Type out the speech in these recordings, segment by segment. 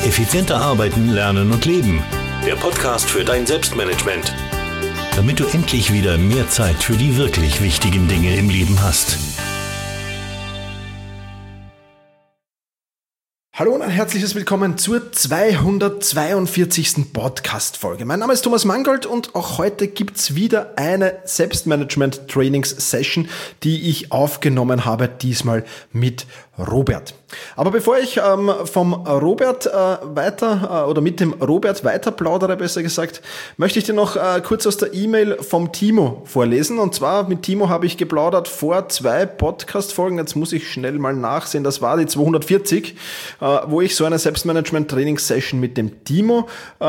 Effizienter arbeiten, lernen und leben. Der Podcast für dein Selbstmanagement. Damit du endlich wieder mehr Zeit für die wirklich wichtigen Dinge im Leben hast. Hallo und ein herzliches Willkommen zur 242. Podcast-Folge. Mein Name ist Thomas Mangold und auch heute gibt's wieder eine Selbstmanagement-Trainings-Session, die ich aufgenommen habe, diesmal mit Robert. Aber bevor ich vom Robert mit dem Robert weiter plaudere, besser gesagt, möchte ich dir noch kurz aus der E-Mail vom Timo vorlesen. Und zwar mit Timo habe ich geplaudert vor 2 Podcast-Folgen. Jetzt muss ich schnell mal nachsehen. Das war die 240, wo ich so eine Selbstmanagement-Training-Session mit dem Timo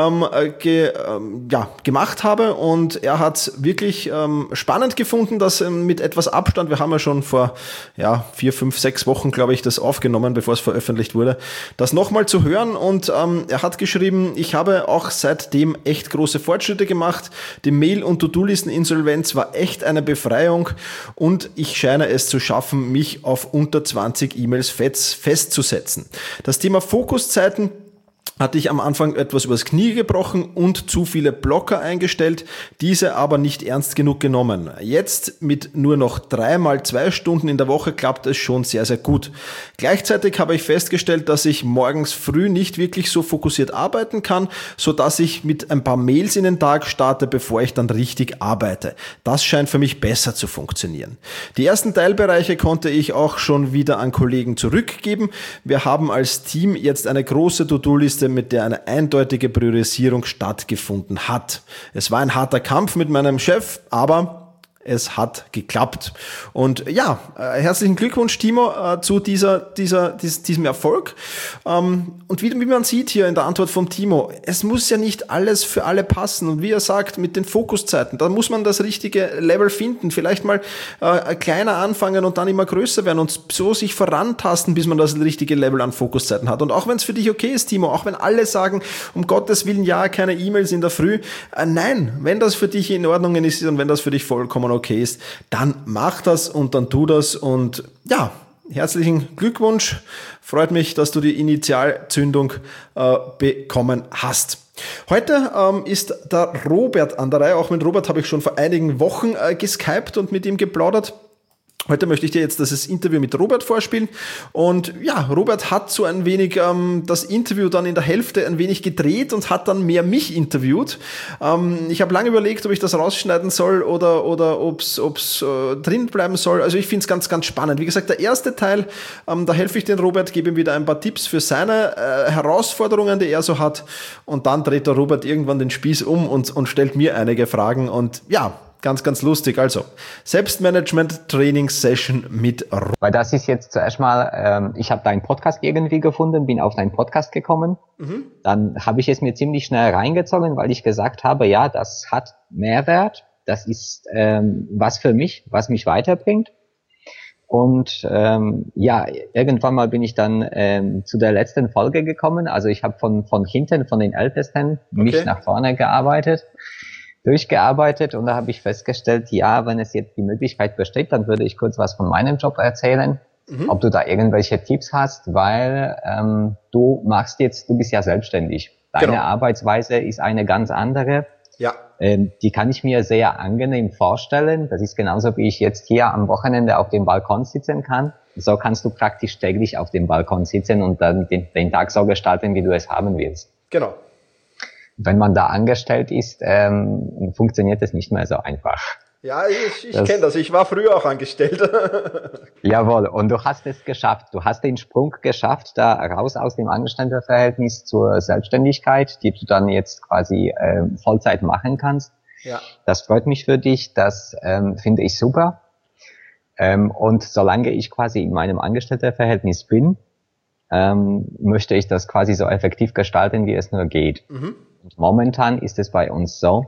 gemacht habe. Und er hat es wirklich spannend gefunden, dass mit etwas Abstand, wir haben ja schon vor 4, 5, 6 Wochen, glaube ich, das aufgenommen, bevor es veröffentlicht wurde, das nochmal zu hören. Und er hat geschrieben, ich habe auch seitdem echt große Fortschritte gemacht. Die Mail- und To-Do-Listen-Insolvenz war echt eine Befreiung und ich scheine es zu schaffen, mich auf unter 20 E-Mails festzusetzen. Das Thema Fokuszeiten hatte ich am Anfang etwas übers Knie gebrochen und zu viele Blocker eingestellt, diese aber nicht ernst genug genommen. Jetzt mit nur noch 3 mal 2 Stunden in der Woche klappt es schon sehr, sehr gut. Gleichzeitig habe ich festgestellt, dass ich morgens früh nicht wirklich so fokussiert arbeiten kann, sodass ich mit ein paar Mails in den Tag starte, bevor ich dann richtig arbeite. Das scheint für mich besser zu funktionieren. Die ersten Teilbereiche konnte ich auch schon wieder an Kollegen zurückgeben. Wir haben als Team jetzt eine große To-Do-Liste, mit der eine eindeutige Priorisierung stattgefunden hat. Es war ein harter Kampf mit meinem Chef, aber es hat geklappt. Und herzlichen Glückwunsch, Timo, zu diesem Erfolg. Und wie man sieht hier in der Antwort vom Timo, es muss ja nicht alles für alle passen. Und wie er sagt, mit den Fokuszeiten, da muss man das richtige Level finden. Vielleicht mal kleiner anfangen und dann immer größer werden und so sich vorantasten, bis man das richtige Level an Fokuszeiten hat. Und auch wenn es für dich okay ist, Timo, auch wenn alle sagen, um Gottes Willen, keine E-Mails in der Früh. Nein, wenn das für dich in Ordnung ist und wenn das für dich vollkommen okay ist, dann mach das und dann tu das und herzlichen Glückwunsch. Freut mich, dass du die Initialzündung bekommen hast. Heute ist der Robert an der Reihe. Auch mit Robert habe ich schon vor einigen Wochen geskypt und mit ihm geplaudert. Heute möchte ich dir jetzt das Interview mit Robert vorspielen und Robert hat so ein wenig das Interview dann in der Hälfte ein wenig gedreht und hat dann mehr mich interviewt. Ich habe lange überlegt, ob ich das rausschneiden soll oder ob's drin bleiben soll. Also ich finde es ganz, ganz spannend. Wie gesagt, der erste Teil, da helfe ich den Robert, gebe ihm wieder ein paar Tipps für seine Herausforderungen, die er so hat und dann dreht der Robert irgendwann den Spieß um und stellt mir einige Fragen und ganz, ganz lustig. Also, Selbstmanagement-Training-Session mit Robert. Weil das ist jetzt zuerst mal, ich habe deinen Podcast irgendwie gefunden, bin auf deinen Podcast gekommen. Dann habe ich es mir ziemlich schnell reingezogen, weil ich gesagt habe, das hat Mehrwert. Das ist was für mich, was mich weiterbringt. Und irgendwann mal bin ich dann zu der letzten Folge gekommen. Also ich habe von hinten, von den Ältesten, mich nach vorne durchgearbeitet und da habe ich festgestellt, wenn es jetzt die Möglichkeit besteht, dann würde ich kurz was von meinem Job erzählen, ob du da irgendwelche Tipps hast, weil du bist ja selbstständig. Deine Arbeitsweise ist eine ganz andere. Ja. Die kann ich mir sehr angenehm vorstellen. Das ist genauso, wie ich jetzt hier am Wochenende auf dem Balkon sitzen kann. So kannst du praktisch täglich auf dem Balkon sitzen und dann den Tag so gestalten, wie du es haben willst. Genau. Wenn man da angestellt ist, funktioniert es nicht mehr so einfach. Ja, ich kenne das. Ich war früher auch angestellt. Jawohl. Und du hast es geschafft. Du hast den Sprung geschafft, da raus aus dem Angestelltenverhältnis zur Selbstständigkeit, die du dann jetzt quasi Vollzeit machen kannst. Ja. Das freut mich für dich. Das finde ich super. Und solange ich quasi in meinem Angestelltenverhältnis bin, möchte ich das quasi so effektiv gestalten, wie es nur geht. Und momentan ist es bei uns so,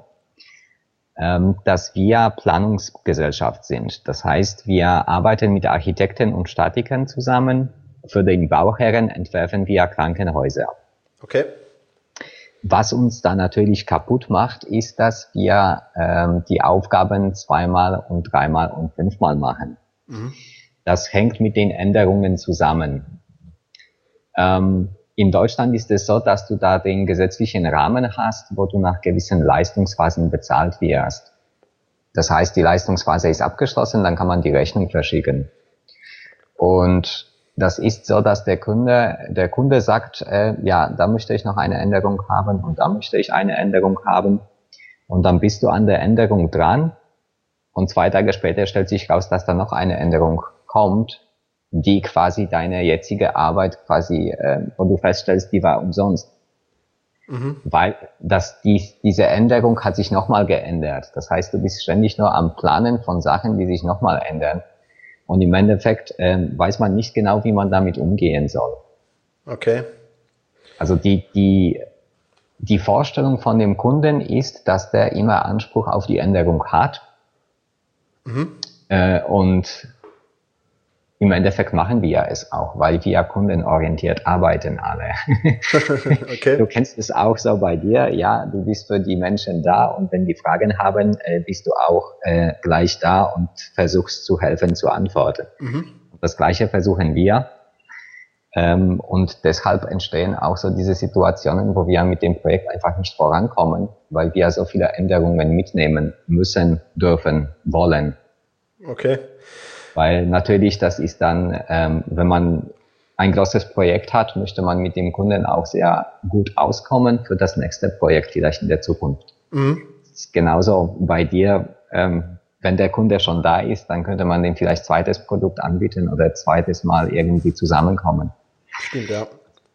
dass wir Planungsgesellschaft sind. Das heißt, wir arbeiten mit Architekten und Statikern zusammen. Für den Bauherren entwerfen wir Krankenhäuser. Okay. Was uns da natürlich kaputt macht, ist, dass wir die Aufgaben 2-mal und 3-mal und 5-mal machen. Das hängt mit den Änderungen zusammen. in Deutschland ist es so, dass du da den gesetzlichen Rahmen hast, wo du nach gewissen Leistungsphasen bezahlt wirst. Das heißt, die Leistungsphase ist abgeschlossen, dann kann man die Rechnung verschicken. Und das ist so, dass der Kunde sagt, ja, da möchte ich noch eine Änderung haben und da möchte ich eine Änderung haben. Und dann bist du an der Änderung dran und 2 Tage später stellt sich raus, dass da noch eine Änderung kommt, die quasi deine jetzige Arbeit quasi, wo du feststellst, die war umsonst. Weil diese Änderung hat sich nochmal geändert. Das heißt, du bist ständig nur am Planen von Sachen, die sich nochmal ändern. Und im Endeffekt weiß man nicht genau, wie man damit umgehen soll. Okay. Also die Vorstellung von dem Kunden ist, dass der immer Anspruch auf die Änderung hat. Und im Endeffekt machen wir es auch, weil wir kundenorientiert arbeiten alle. Okay. Du kennst es auch so bei dir, ja, du bist für die Menschen da und wenn die Fragen haben, bist du auch gleich da und versuchst zu helfen, zu antworten. Das Gleiche versuchen wir. Und deshalb entstehen auch so diese Situationen, wo wir mit dem Projekt einfach nicht vorankommen, weil wir so viele Änderungen mitnehmen müssen, dürfen, wollen. Okay. Weil natürlich, das ist dann, wenn man ein großes Projekt hat, möchte man mit dem Kunden auch sehr gut auskommen für das nächste Projekt vielleicht in der Zukunft. Das ist genauso bei dir, wenn der Kunde schon da ist, dann könnte man dem vielleicht zweites Produkt anbieten oder zweites Mal irgendwie zusammenkommen. Stimmt, ja.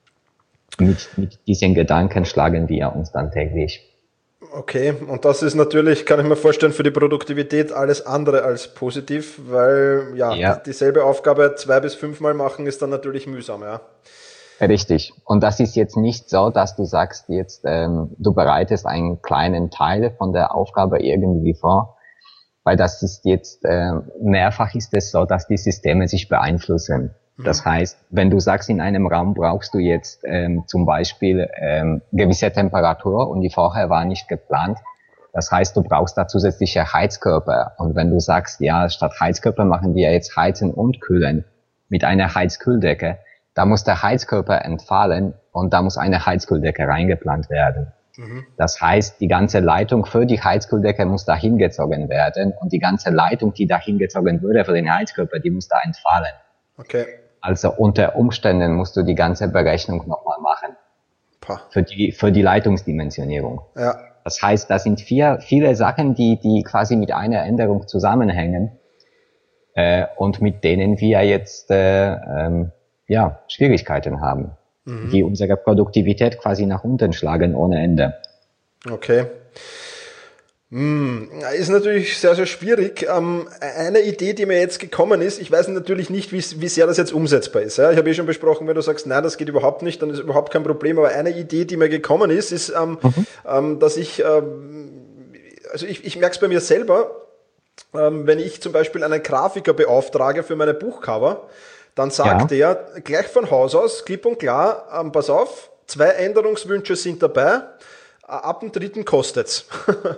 Mit diesen Gedanken schlagen wir uns dann täglich. Okay, und das ist natürlich, kann ich mir vorstellen, für die Produktivität alles andere als positiv, weil dieselbe Aufgabe 2 bis 5 Mal machen ist dann natürlich mühsam, ja. Richtig. Und das ist jetzt nicht so, dass du sagst jetzt, du bereitest einen kleinen Teil von der Aufgabe irgendwie vor, weil das ist jetzt, mehrfach ist es so, dass die Systeme sich beeinflussen. Das heißt, wenn du sagst, in einem Raum brauchst du jetzt zum Beispiel gewisse Temperatur und die vorher war nicht geplant, das heißt, du brauchst da zusätzliche Heizkörper. Und wenn du sagst, ja, statt Heizkörper machen wir jetzt Heizen und Kühlen mit einer Heizkühldecke, da muss der Heizkörper entfallen und da muss eine Heizkühldecke reingeplant werden. Das heißt, die ganze Leitung für die Heizkühldecke muss da hingezogen werden und die ganze Leitung, die da hingezogen würde für den Heizkörper, die muss da entfallen. Okay. Also unter Umständen musst du die ganze Berechnung nochmal machen. Für die Leitungsdimensionierung. Ja. Das heißt, das sind viele Sachen, die quasi mit einer Änderung zusammenhängen, und mit denen wir jetzt, Schwierigkeiten haben, die unsere Produktivität quasi nach unten schlagen ohne Ende. Okay. Ist natürlich sehr, sehr schwierig. Eine Idee, die mir jetzt gekommen ist, ich weiß natürlich nicht, wie sehr das jetzt umsetzbar ist. Ja? Ich habe schon besprochen, wenn du sagst, nein, das geht überhaupt nicht, dann ist überhaupt kein Problem. Aber eine Idee, die mir gekommen ist, dass ich merke es bei mir selber, wenn ich zum Beispiel einen Grafiker beauftrage für meine Buchcover, dann sagt er gleich von Haus aus, klipp und klar, pass auf, 2 Änderungswünsche sind dabei, ab dem 3. kostet's.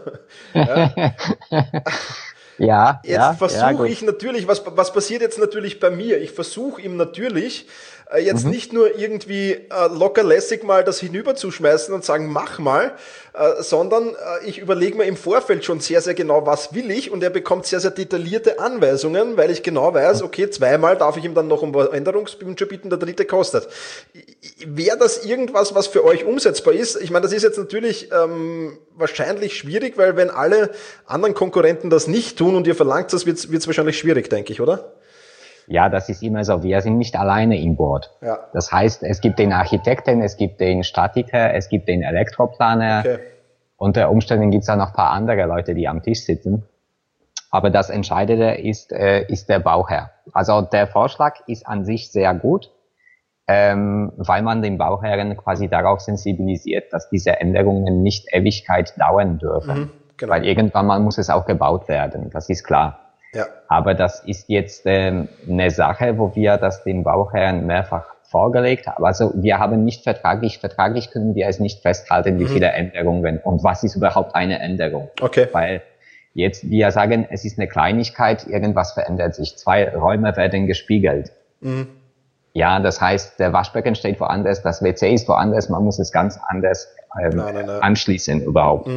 Jetzt versuche ich natürlich, was passiert jetzt natürlich bei mir? Ich versuche ihm natürlich jetzt nicht nur irgendwie locker lässig mal das hinüberzuschmeißen und sagen, mach mal, sondern ich überlege mir im Vorfeld schon sehr, sehr genau, was will ich, und er bekommt sehr, sehr detaillierte Anweisungen, weil ich genau weiß, okay, 2-mal darf ich ihm dann noch um Änderungswünsche bitten, der 3. kostet. Wäre das irgendwas, was für euch umsetzbar ist? Ich meine, das ist jetzt natürlich wahrscheinlich schwierig, weil wenn alle anderen Konkurrenten das nicht tun und ihr verlangt das, wird's wahrscheinlich schwierig, denke ich, oder? Ja, das ist immer so. Wir sind nicht alleine im Boot. Ja. Das heißt, es gibt den Architekten, es gibt den Statiker, es gibt den Elektroplaner. Okay. Unter Umständen gibt es auch noch ein paar andere Leute, die am Tisch sitzen. Aber das Entscheidende ist der Bauherr. Also der Vorschlag ist an sich sehr gut, weil man den Bauherren quasi darauf sensibilisiert, dass diese Änderungen nicht Ewigkeit dauern dürfen. Genau. Weil irgendwann mal muss es auch gebaut werden, das ist klar. Ja. Aber das ist jetzt eine Sache, wo wir das dem Bauherrn mehrfach vorgelegt haben. Also wir haben nicht vertraglich können wir es nicht festhalten, wie viele Änderungen und was ist überhaupt eine Änderung. Okay. Weil jetzt wir sagen, es ist eine Kleinigkeit, irgendwas verändert sich. 2 Räume werden gespiegelt. Ja, das heißt, der Waschbecken steht woanders, das WC ist woanders, man muss es ganz anders anschließen überhaupt.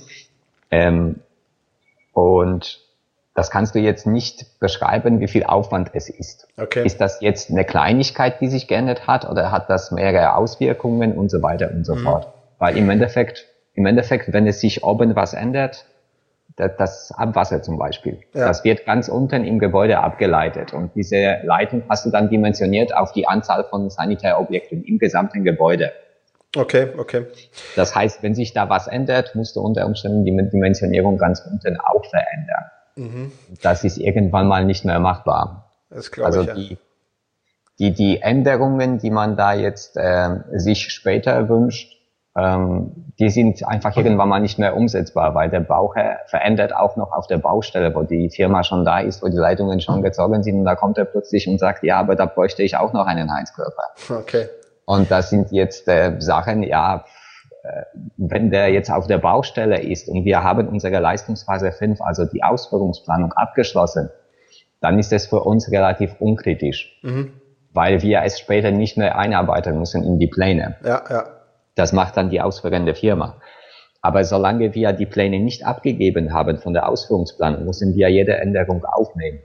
Und das kannst du jetzt nicht beschreiben, wie viel Aufwand es ist. Okay. Ist das jetzt eine Kleinigkeit, die sich geändert hat, oder hat das mehrere Auswirkungen und so weiter und so fort? Weil im Endeffekt, wenn es sich oben was ändert, das Abwasser zum Beispiel, das wird ganz unten im Gebäude abgeleitet und diese Leitung hast du dann dimensioniert auf die Anzahl von Sanitärobjekten im gesamten Gebäude. Okay. Das heißt, wenn sich da was ändert, musst du unter Umständen die Dimensionierung ganz unten auch verändern. Das ist irgendwann mal nicht mehr machbar. Das glaube ich, die Änderungen, die man da jetzt sich später wünscht, die sind einfach irgendwann mal nicht mehr umsetzbar, weil der Bauherr verändert auch noch auf der Baustelle, wo die Firma schon da ist, wo die Leitungen schon gezogen sind, und da kommt er plötzlich und sagt, ja, aber da bräuchte ich auch noch einen Heizkörper. Okay. Und das sind jetzt Sachen, wenn der jetzt auf der Baustelle ist und wir haben unsere Leistungsphase 5, also die Ausführungsplanung, abgeschlossen, dann ist es für uns relativ unkritisch, weil wir es später nicht mehr einarbeiten müssen in die Pläne. Ja. Das macht dann die ausführende Firma. Aber solange wir die Pläne nicht abgegeben haben von der Ausführungsplanung, müssen wir jede Änderung aufnehmen.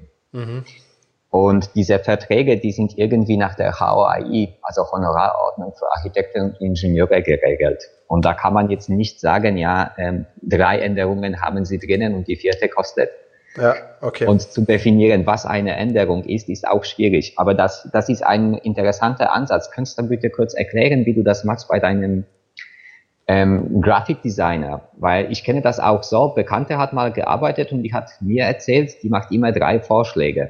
Und diese Verträge, die sind irgendwie nach der HOAI, also Honorarordnung für Architekten und Ingenieure, geregelt. Und da kann man jetzt nicht sagen, 3 Änderungen haben sie drinnen und die 4. kostet. Ja, okay. Und zu definieren, was eine Änderung ist auch schwierig. Aber das ist ein interessanter Ansatz. Könntest du bitte kurz erklären, wie du das machst bei deinem Grafikdesigner? Weil ich kenne das auch so. Bekannte hat mal gearbeitet und die hat mir erzählt, die macht immer 3 Vorschläge.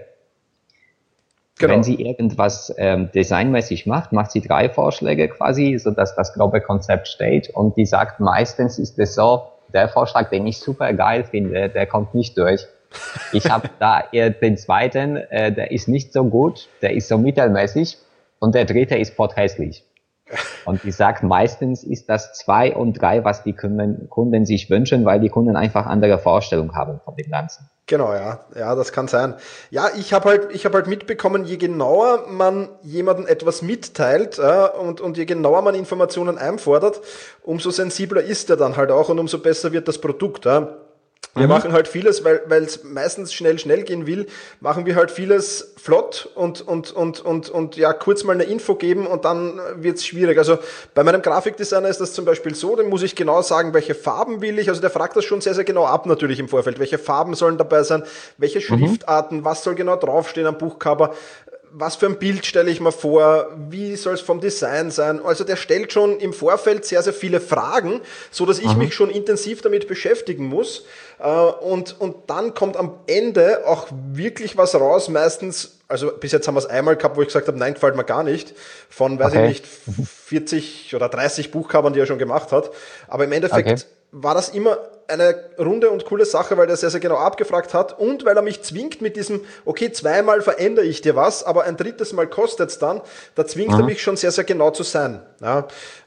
Genau. Wenn sie irgendwas designmäßig macht sie 3 Vorschläge quasi, so dass das grobe Konzept steht. Und die sagt, meistens ist es so, der Vorschlag, den ich super geil finde, der kommt nicht durch. Ich habe da eher den zweiten, der ist nicht so gut, der ist so mittelmäßig, und der dritte ist potthässlich. Und die sagt, meistens ist das 2 und 3, was die Kunden sich wünschen, weil die Kunden einfach andere Vorstellungen haben von dem Ganzen. Genau, ja, das kann sein. Ja, ich habe halt mitbekommen, je genauer man jemandem etwas mitteilt und je genauer man Informationen einfordert, umso sensibler ist er dann halt auch und umso besser wird das Produkt. Wir machen halt vieles, weil es meistens schnell gehen will, machen wir halt vieles flott und kurz mal eine Info geben und dann wird's schwierig. Also bei meinem Grafikdesigner ist das zum Beispiel so, dem muss ich genau sagen, welche Farben will ich. Also der fragt das schon sehr, sehr genau ab natürlich im Vorfeld. Welche Farben sollen dabei sein, welche Schriftarten, was soll genau draufstehen am Buchcover. Was für ein Bild stelle ich mir vor, wie soll es vom Design sein? Also der stellt schon im Vorfeld sehr, sehr viele Fragen, so dass ich mich schon intensiv damit beschäftigen muss. Und dann kommt am Ende auch wirklich was raus, meistens, also bis jetzt haben wir es einmal gehabt, wo ich gesagt habe, nein, gefällt mir gar nicht, von, weiß ich nicht, 40 oder 30 Buchcovern, die er schon gemacht hat. Aber im Endeffekt war das immer eine runde und coole Sache, weil der sehr, sehr genau abgefragt hat und weil er mich zwingt mit diesem, okay, 2-mal verändere ich dir was, aber ein 3. Mal kostet's dann, da zwingt er mich schon sehr, sehr genau zu sein. Ja,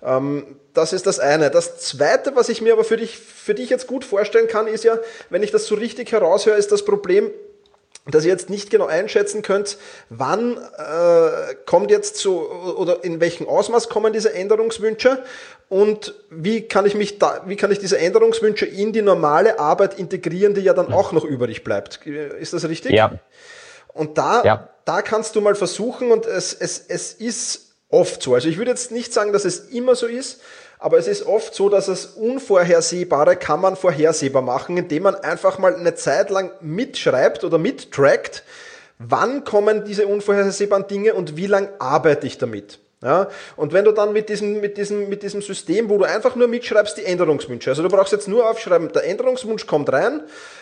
das ist das eine. Das zweite, was ich mir aber für dich jetzt gut vorstellen kann, ist ja, wenn ich das so richtig heraushöre, ist das Problem, dass ihr jetzt nicht genau einschätzen könnt, wann kommt jetzt so oder in welchem Ausmaß kommen diese Änderungswünsche und wie kann ich diese Änderungswünsche in die normale Arbeit integrieren, die ja dann auch noch übrig bleibt. Ist das richtig? Ja. Und da kannst du mal versuchen, und es ist oft so. Also ich würde jetzt nicht sagen, dass es immer so ist, aber es ist oft so, dass das Unvorhersehbare kann man vorhersehbar machen, indem man einfach mal eine Zeit lang mitschreibt oder mittrackt, wann kommen diese unvorhersehbaren Dinge und wie lang arbeite ich damit. Ja, und wenn du dann mit diesem System, wo du einfach nur mitschreibst, die Änderungswünsche, also du brauchst jetzt nur aufschreiben, der Änderungswunsch kommt rein,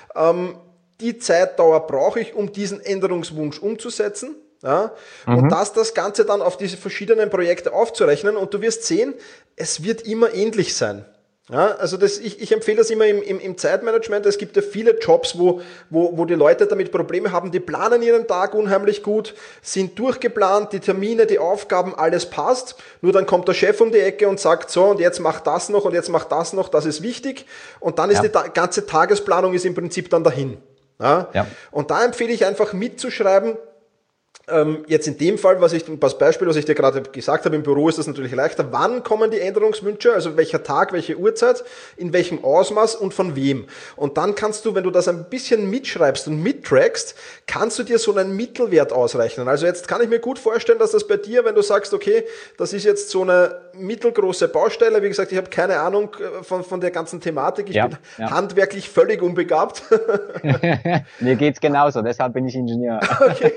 die Zeitdauer brauche ich, um diesen Änderungswunsch umzusetzen. Ja, und das Ganze dann auf diese verschiedenen Projekte aufzurechnen und du wirst sehen, es wird immer ähnlich sein. Ja, also ich empfehle das immer im Zeitmanagement. Es gibt ja viele Jobs, wo die Leute damit Probleme haben, die planen ihren Tag unheimlich gut, sind durchgeplant, die Termine, die Aufgaben, alles passt. Nur dann kommt der Chef um die Ecke und sagt, so, und jetzt mach das noch und jetzt mach das noch, das ist wichtig. Und dann ist die ganze Tagesplanung ist im Prinzip dann dahin. Ja? Ja. Und da empfehle ich einfach mitzuschreiben, Jetzt in dem Fall, das Beispiel, was ich dir gerade gesagt habe, im Büro ist das natürlich leichter. Wann kommen die Änderungswünsche? Also welcher Tag, welche Uhrzeit, in welchem Ausmaß und von wem? Und dann kannst du, wenn du das ein bisschen mitschreibst und mittrackst, kannst du dir so einen Mittelwert ausrechnen. Also jetzt kann ich mir gut vorstellen, dass das bei dir, wenn du sagst, okay, das ist jetzt so eine mittelgroße Baustelle, wie gesagt, ich habe keine Ahnung von der ganzen Thematik, ich bin handwerklich völlig unbegabt. Mir geht's genauso, deshalb bin ich Ingenieur. Okay.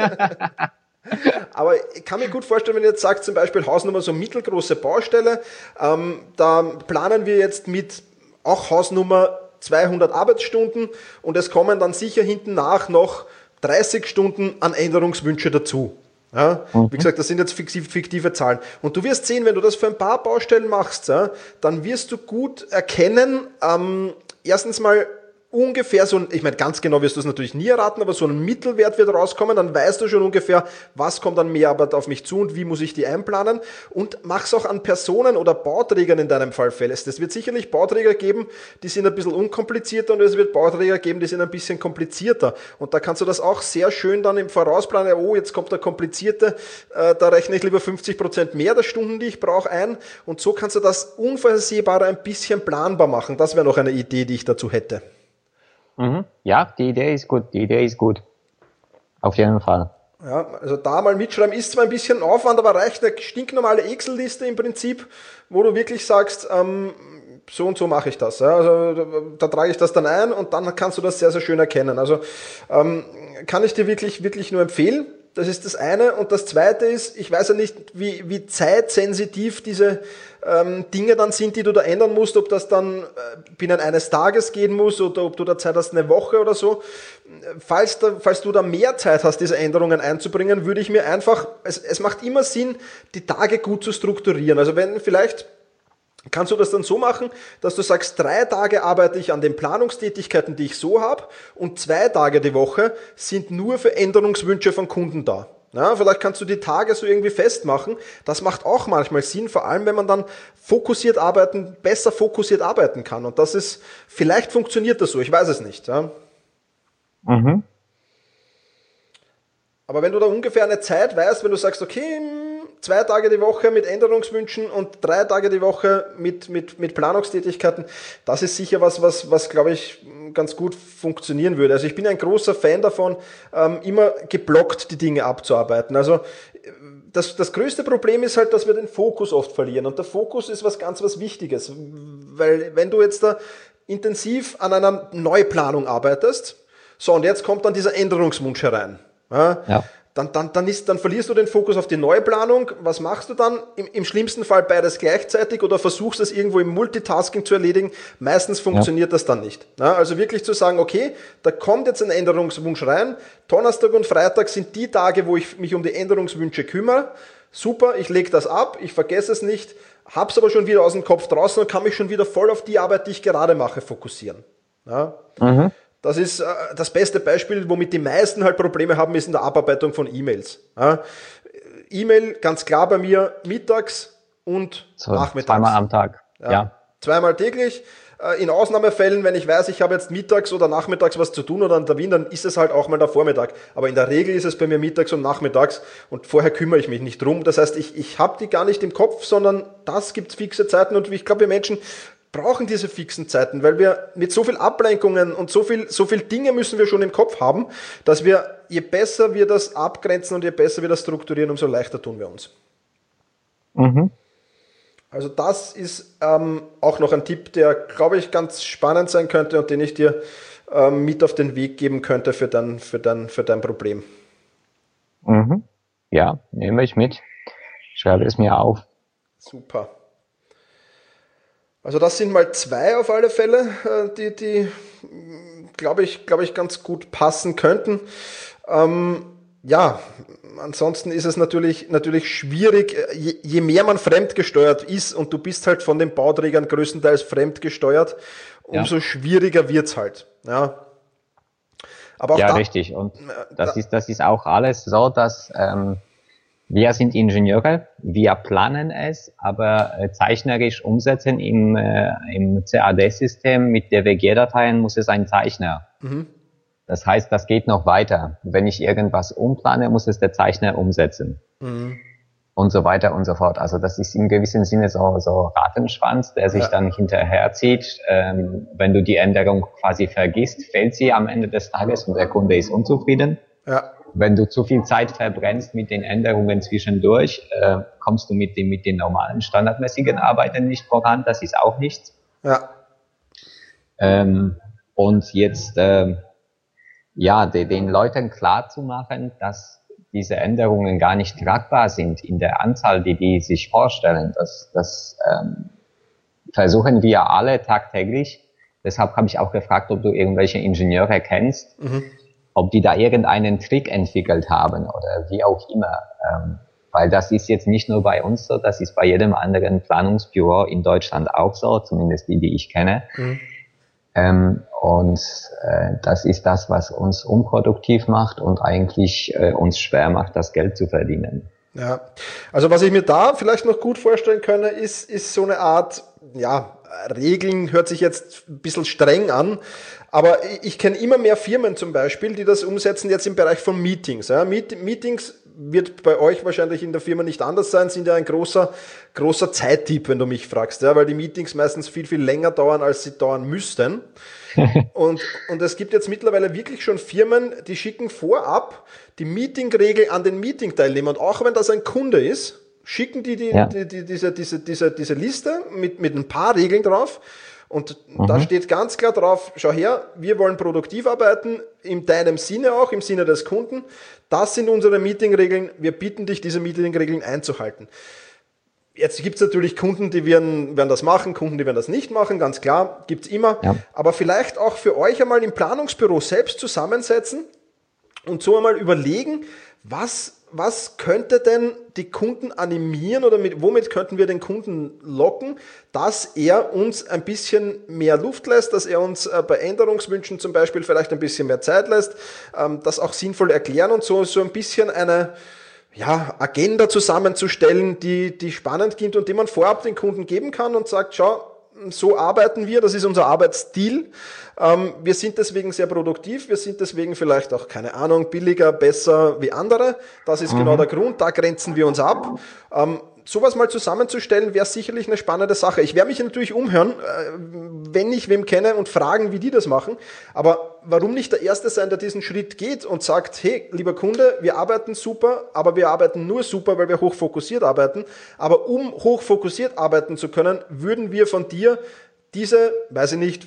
Aber ich kann mir gut vorstellen, wenn ihr jetzt sagt, zum Beispiel Hausnummer so mittelgroße Baustelle, da planen wir jetzt mit auch Hausnummer 200 Arbeitsstunden und es kommen dann sicher hinten nach noch 30 Stunden an Änderungswünsche dazu. Ja, wie gesagt, das sind jetzt fiktive Zahlen. Und du wirst sehen, wenn du das für ein paar Baustellen machst, ja, dann wirst du gut erkennen, erstens mal ungefähr so, ich meine, ganz genau wirst du es natürlich nie erraten, aber so ein Mittelwert wird rauskommen, dann weißt du schon ungefähr, was kommt an Mehrarbeit auf mich zu und wie muss ich die einplanen, und mach's auch an Personen oder Bauträgern in deinem Fall fest. Es wird sicherlich Bauträger geben, die sind ein bisschen unkomplizierter, und es wird Bauträger geben, die sind ein bisschen komplizierter, und da kannst du das auch sehr schön dann im Vorausplanen, oh, jetzt kommt der komplizierte, da rechne ich lieber 50% mehr der Stunden, die ich brauche, ein, und so kannst du das Unvorhersehbare ein bisschen planbar machen. Das wäre noch eine Idee, die ich dazu hätte. Ja, die Idee ist gut. Auf jeden Fall. Ja, also da mal mitschreiben ist zwar ein bisschen Aufwand, aber reicht eine stinknormale Excel-Liste im Prinzip, wo du wirklich sagst, so und so mache ich das. Ja, also da trage ich das dann ein und dann kannst du das sehr, sehr schön erkennen. Also kann ich dir wirklich, wirklich nur empfehlen. Das ist das eine. Und das zweite ist, ich weiß ja nicht, wie zeitsensitiv diese Dinge dann sind, die du da ändern musst, ob das dann binnen eines Tages gehen muss oder ob du da Zeit hast, eine Woche oder so. Falls du da mehr Zeit hast, diese Änderungen einzubringen, würde ich mir einfach, es macht immer Sinn, die Tage gut zu strukturieren. Also vielleicht kannst du das dann so machen, dass du sagst, 3 Tage arbeite ich an den Planungstätigkeiten, die ich so habe, und 2 Tage die Woche sind nur für Änderungswünsche von Kunden da. Ja, vielleicht kannst du die Tage so irgendwie festmachen. Das macht auch manchmal Sinn, vor allem wenn man dann besser fokussiert arbeiten kann. Und das ist, vielleicht funktioniert das so, ich weiß es nicht. Ja. Aber wenn du da ungefähr eine Zeit weißt, wenn du sagst, okay, 2 Tage die Woche mit Änderungswünschen und 3 Tage die Woche mit Planungstätigkeiten, das ist sicher was glaube ich, ganz gut funktionieren würde. Also ich bin ein großer Fan davon, immer geblockt die Dinge abzuarbeiten. Also das größte Problem ist halt, dass wir den Fokus oft verlieren. Und der Fokus ist was Wichtiges. Weil wenn du jetzt da intensiv an einer Neuplanung arbeitest, so, und jetzt kommt dann dieser Änderungswunsch herein. Ja. Dann verlierst du den Fokus auf die Neuplanung. Was machst du dann? Im schlimmsten Fall beides gleichzeitig oder versuchst es irgendwo im Multitasking zu erledigen. Meistens funktioniert das dann nicht. Ja, also wirklich zu sagen, okay, da kommt jetzt ein Änderungswunsch rein. Donnerstag und Freitag sind die Tage, wo ich mich um die Änderungswünsche kümmere. Super, ich lege das ab, ich vergesse es nicht, hab's aber schon wieder aus dem Kopf draußen und kann mich schon wieder voll auf die Arbeit, die ich gerade mache, fokussieren. Ja. Das ist das beste Beispiel, womit die meisten halt Probleme haben, ist in der Abarbeitung von E-Mails. Ja. E-Mail, ganz klar bei mir, mittags und nachmittags. Zweimal am Tag. Ja. Zweimal täglich. In Ausnahmefällen, wenn ich weiß, ich habe jetzt mittags oder nachmittags was zu tun oder einen Termin, dann ist es halt auch mal der Vormittag. Aber in der Regel ist es bei mir mittags und nachmittags und vorher kümmere ich mich nicht drum. Das heißt, ich habe die gar nicht im Kopf, sondern das gibt fixe Zeiten, und ich glaube, wir Menschen brauchen diese fixen Zeiten, weil wir mit so viel Ablenkungen und so viel Dinge müssen wir schon im Kopf haben, dass wir, je besser wir das abgrenzen und je besser wir das strukturieren, umso leichter tun wir uns. Also das ist auch noch ein Tipp, der, glaube ich, ganz spannend sein könnte und den ich dir mit auf den Weg geben könnte für dein Problem. Ja, nehme ich mit. Schreibe es mir auf. Super. Also das sind mal 2 auf alle Fälle, die glaube ich, ganz gut passen könnten. Ja, ansonsten ist es natürlich schwierig, je mehr man fremdgesteuert ist, und du bist halt von den Bauträgern größtenteils fremdgesteuert, umso schwieriger wird's halt. Ja, aber auch richtig. Und das ist auch alles so, dass wir sind Ingenieure, wir planen es, aber zeichnerisch umsetzen im CAD-System mit DWG-Dateien muss es ein Zeichner. Das heißt, das geht noch weiter. Wenn ich irgendwas umplane, muss es der Zeichner umsetzen. Und so weiter und so fort. Also das ist im gewissen Sinne so Rattenschwanz, der sich dann hinterherzieht. Wenn du die Änderung quasi vergisst, fällt sie am Ende des Tages und der Kunde ist unzufrieden. Ja. Wenn du zu viel Zeit verbrennst mit den Änderungen zwischendurch, kommst du mit den normalen standardmäßigen Arbeiten nicht voran. Das ist auch nichts. Ja. Und jetzt den Leuten klar zu machen, dass diese Änderungen gar nicht tragbar sind in der Anzahl, die sich vorstellen. Das versuchen wir alle tagtäglich. Deshalb habe ich auch gefragt, ob du irgendwelche Ingenieure kennst, ob die da irgendeinen Trick entwickelt haben oder wie auch immer. Weil das ist jetzt nicht nur bei uns so, das ist bei jedem anderen Planungsbüro in Deutschland auch so, zumindest die ich kenne. Das ist das, was uns unproduktiv macht und eigentlich uns schwer macht, das Geld zu verdienen. Ja, also was ich mir da vielleicht noch gut vorstellen kann, ist so eine Art, Regeln hört sich jetzt ein bisschen streng an, aber ich kenne immer mehr Firmen zum Beispiel, die das umsetzen jetzt im Bereich von Meetings. Ja, Meetings wird bei euch wahrscheinlich in der Firma nicht anders sein, sind ja ein großer Zeitdieb, wenn du mich fragst, ja, weil die Meetings meistens viel, viel länger dauern, als sie dauern müssten. Und es gibt jetzt mittlerweile wirklich schon Firmen, die schicken vorab die Meetingregel an den Meeting-Teilnehmer. Und auch wenn das ein Kunde ist, schicken die diese Liste mit ein paar Regeln drauf. Und da steht ganz klar drauf, schau her, wir wollen produktiv arbeiten, in deinem Sinne auch, im Sinne des Kunden. Das sind unsere Meetingregeln, wir bitten dich, diese Meetingregeln einzuhalten. Jetzt gibt's natürlich Kunden, die werden das machen, Kunden, die werden das nicht machen, ganz klar, gibt's immer. Ja. Aber vielleicht auch für euch einmal im Planungsbüro selbst zusammensetzen und so einmal überlegen, was könnte denn die Kunden animieren oder womit könnten wir den Kunden locken, dass er uns ein bisschen mehr Luft lässt, dass er uns bei Änderungswünschen zum Beispiel vielleicht ein bisschen mehr Zeit lässt, das auch sinnvoll erklären und so ein bisschen eine Agenda zusammenzustellen, die spannend klingt und die man vorab den Kunden geben kann und sagt, schau, so arbeiten wir, das ist unser Arbeitsstil. Wir sind deswegen sehr produktiv, wir sind deswegen vielleicht auch, keine Ahnung, billiger, besser wie andere. Das ist genau der Grund, da grenzen wir uns ab. Sowas mal zusammenzustellen, wäre sicherlich eine spannende Sache. Ich werde mich natürlich umhören, wenn ich wem kenne und fragen, wie die das machen. Aber warum nicht der Erste sein, der diesen Schritt geht und sagt, hey, lieber Kunde, wir arbeiten super, aber wir arbeiten nur super, weil wir hochfokussiert arbeiten. Aber um hochfokussiert arbeiten zu können, würden wir von dir diese, weiß ich nicht,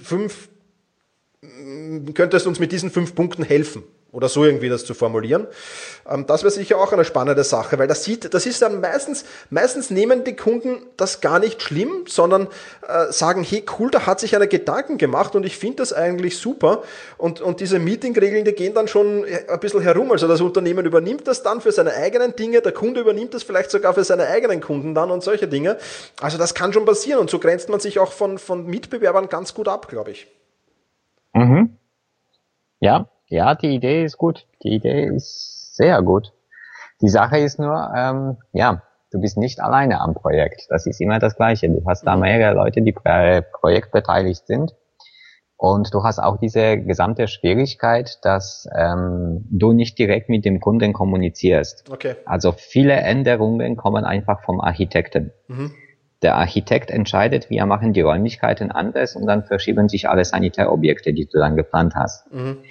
könntest uns mit diesen 5 Punkten helfen. Oder so irgendwie das zu formulieren. Das wäre sicher auch eine spannende Sache, weil das ist dann meistens nehmen die Kunden das gar nicht schlimm, sondern sagen, hey cool, da hat sich einer Gedanken gemacht und ich finde das eigentlich super. Und diese Meetingregeln, die gehen dann schon ein bisschen herum. Also das Unternehmen übernimmt das dann für seine eigenen Dinge, der Kunde übernimmt das vielleicht sogar für seine eigenen Kunden dann und solche Dinge. Also das kann schon passieren und so grenzt man sich auch von Mitbewerbern ganz gut ab, glaube ich. Ja, die Idee ist gut. Die Idee ist sehr gut. Die Sache ist nur, du bist nicht alleine am Projekt. Das ist immer das Gleiche. Du hast da mehrere Leute, die bei Projekt beteiligt sind. Und du hast auch diese gesamte Schwierigkeit, dass du nicht direkt mit dem Kunden kommunizierst. Okay. Also viele Änderungen kommen einfach vom Architekten. Der Architekt entscheidet, wir machen die Räumlichkeiten anders und dann verschieben sich alle Sanitärobjekte, die du dann geplant hast.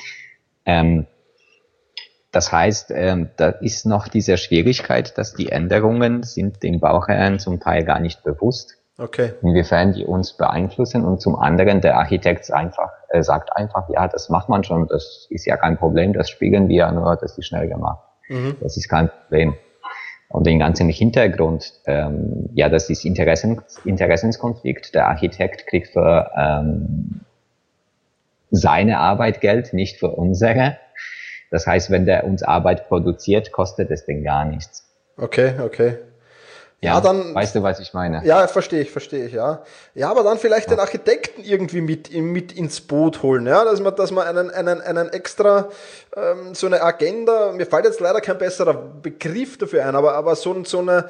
Das heißt, da ist noch diese Schwierigkeit, dass die Änderungen sind den Bauherren zum Teil gar nicht bewusst, inwiefern die uns beeinflussen. Und zum anderen, der Architekt sagt einfach, ja, das macht man schon, das ist ja kein Problem, das spiegeln wir ja nur, das ist schnell gemacht. Das ist kein Problem. Und den ganzen Hintergrund, das ist Interessenskonflikt. Der Architekt kriegt für seine Arbeit Geld, nicht für unsere. Das heißt, wenn der uns Arbeit produziert, kostet es den gar nichts. Okay. Ja, dann. Weißt du, was ich meine? Ja, verstehe ich, ja. Ja, aber dann vielleicht den Architekten irgendwie mit ins Boot holen, ja, dass man einen extra, so eine Agenda, mir fällt jetzt leider kein besserer Begriff dafür ein, aber so ein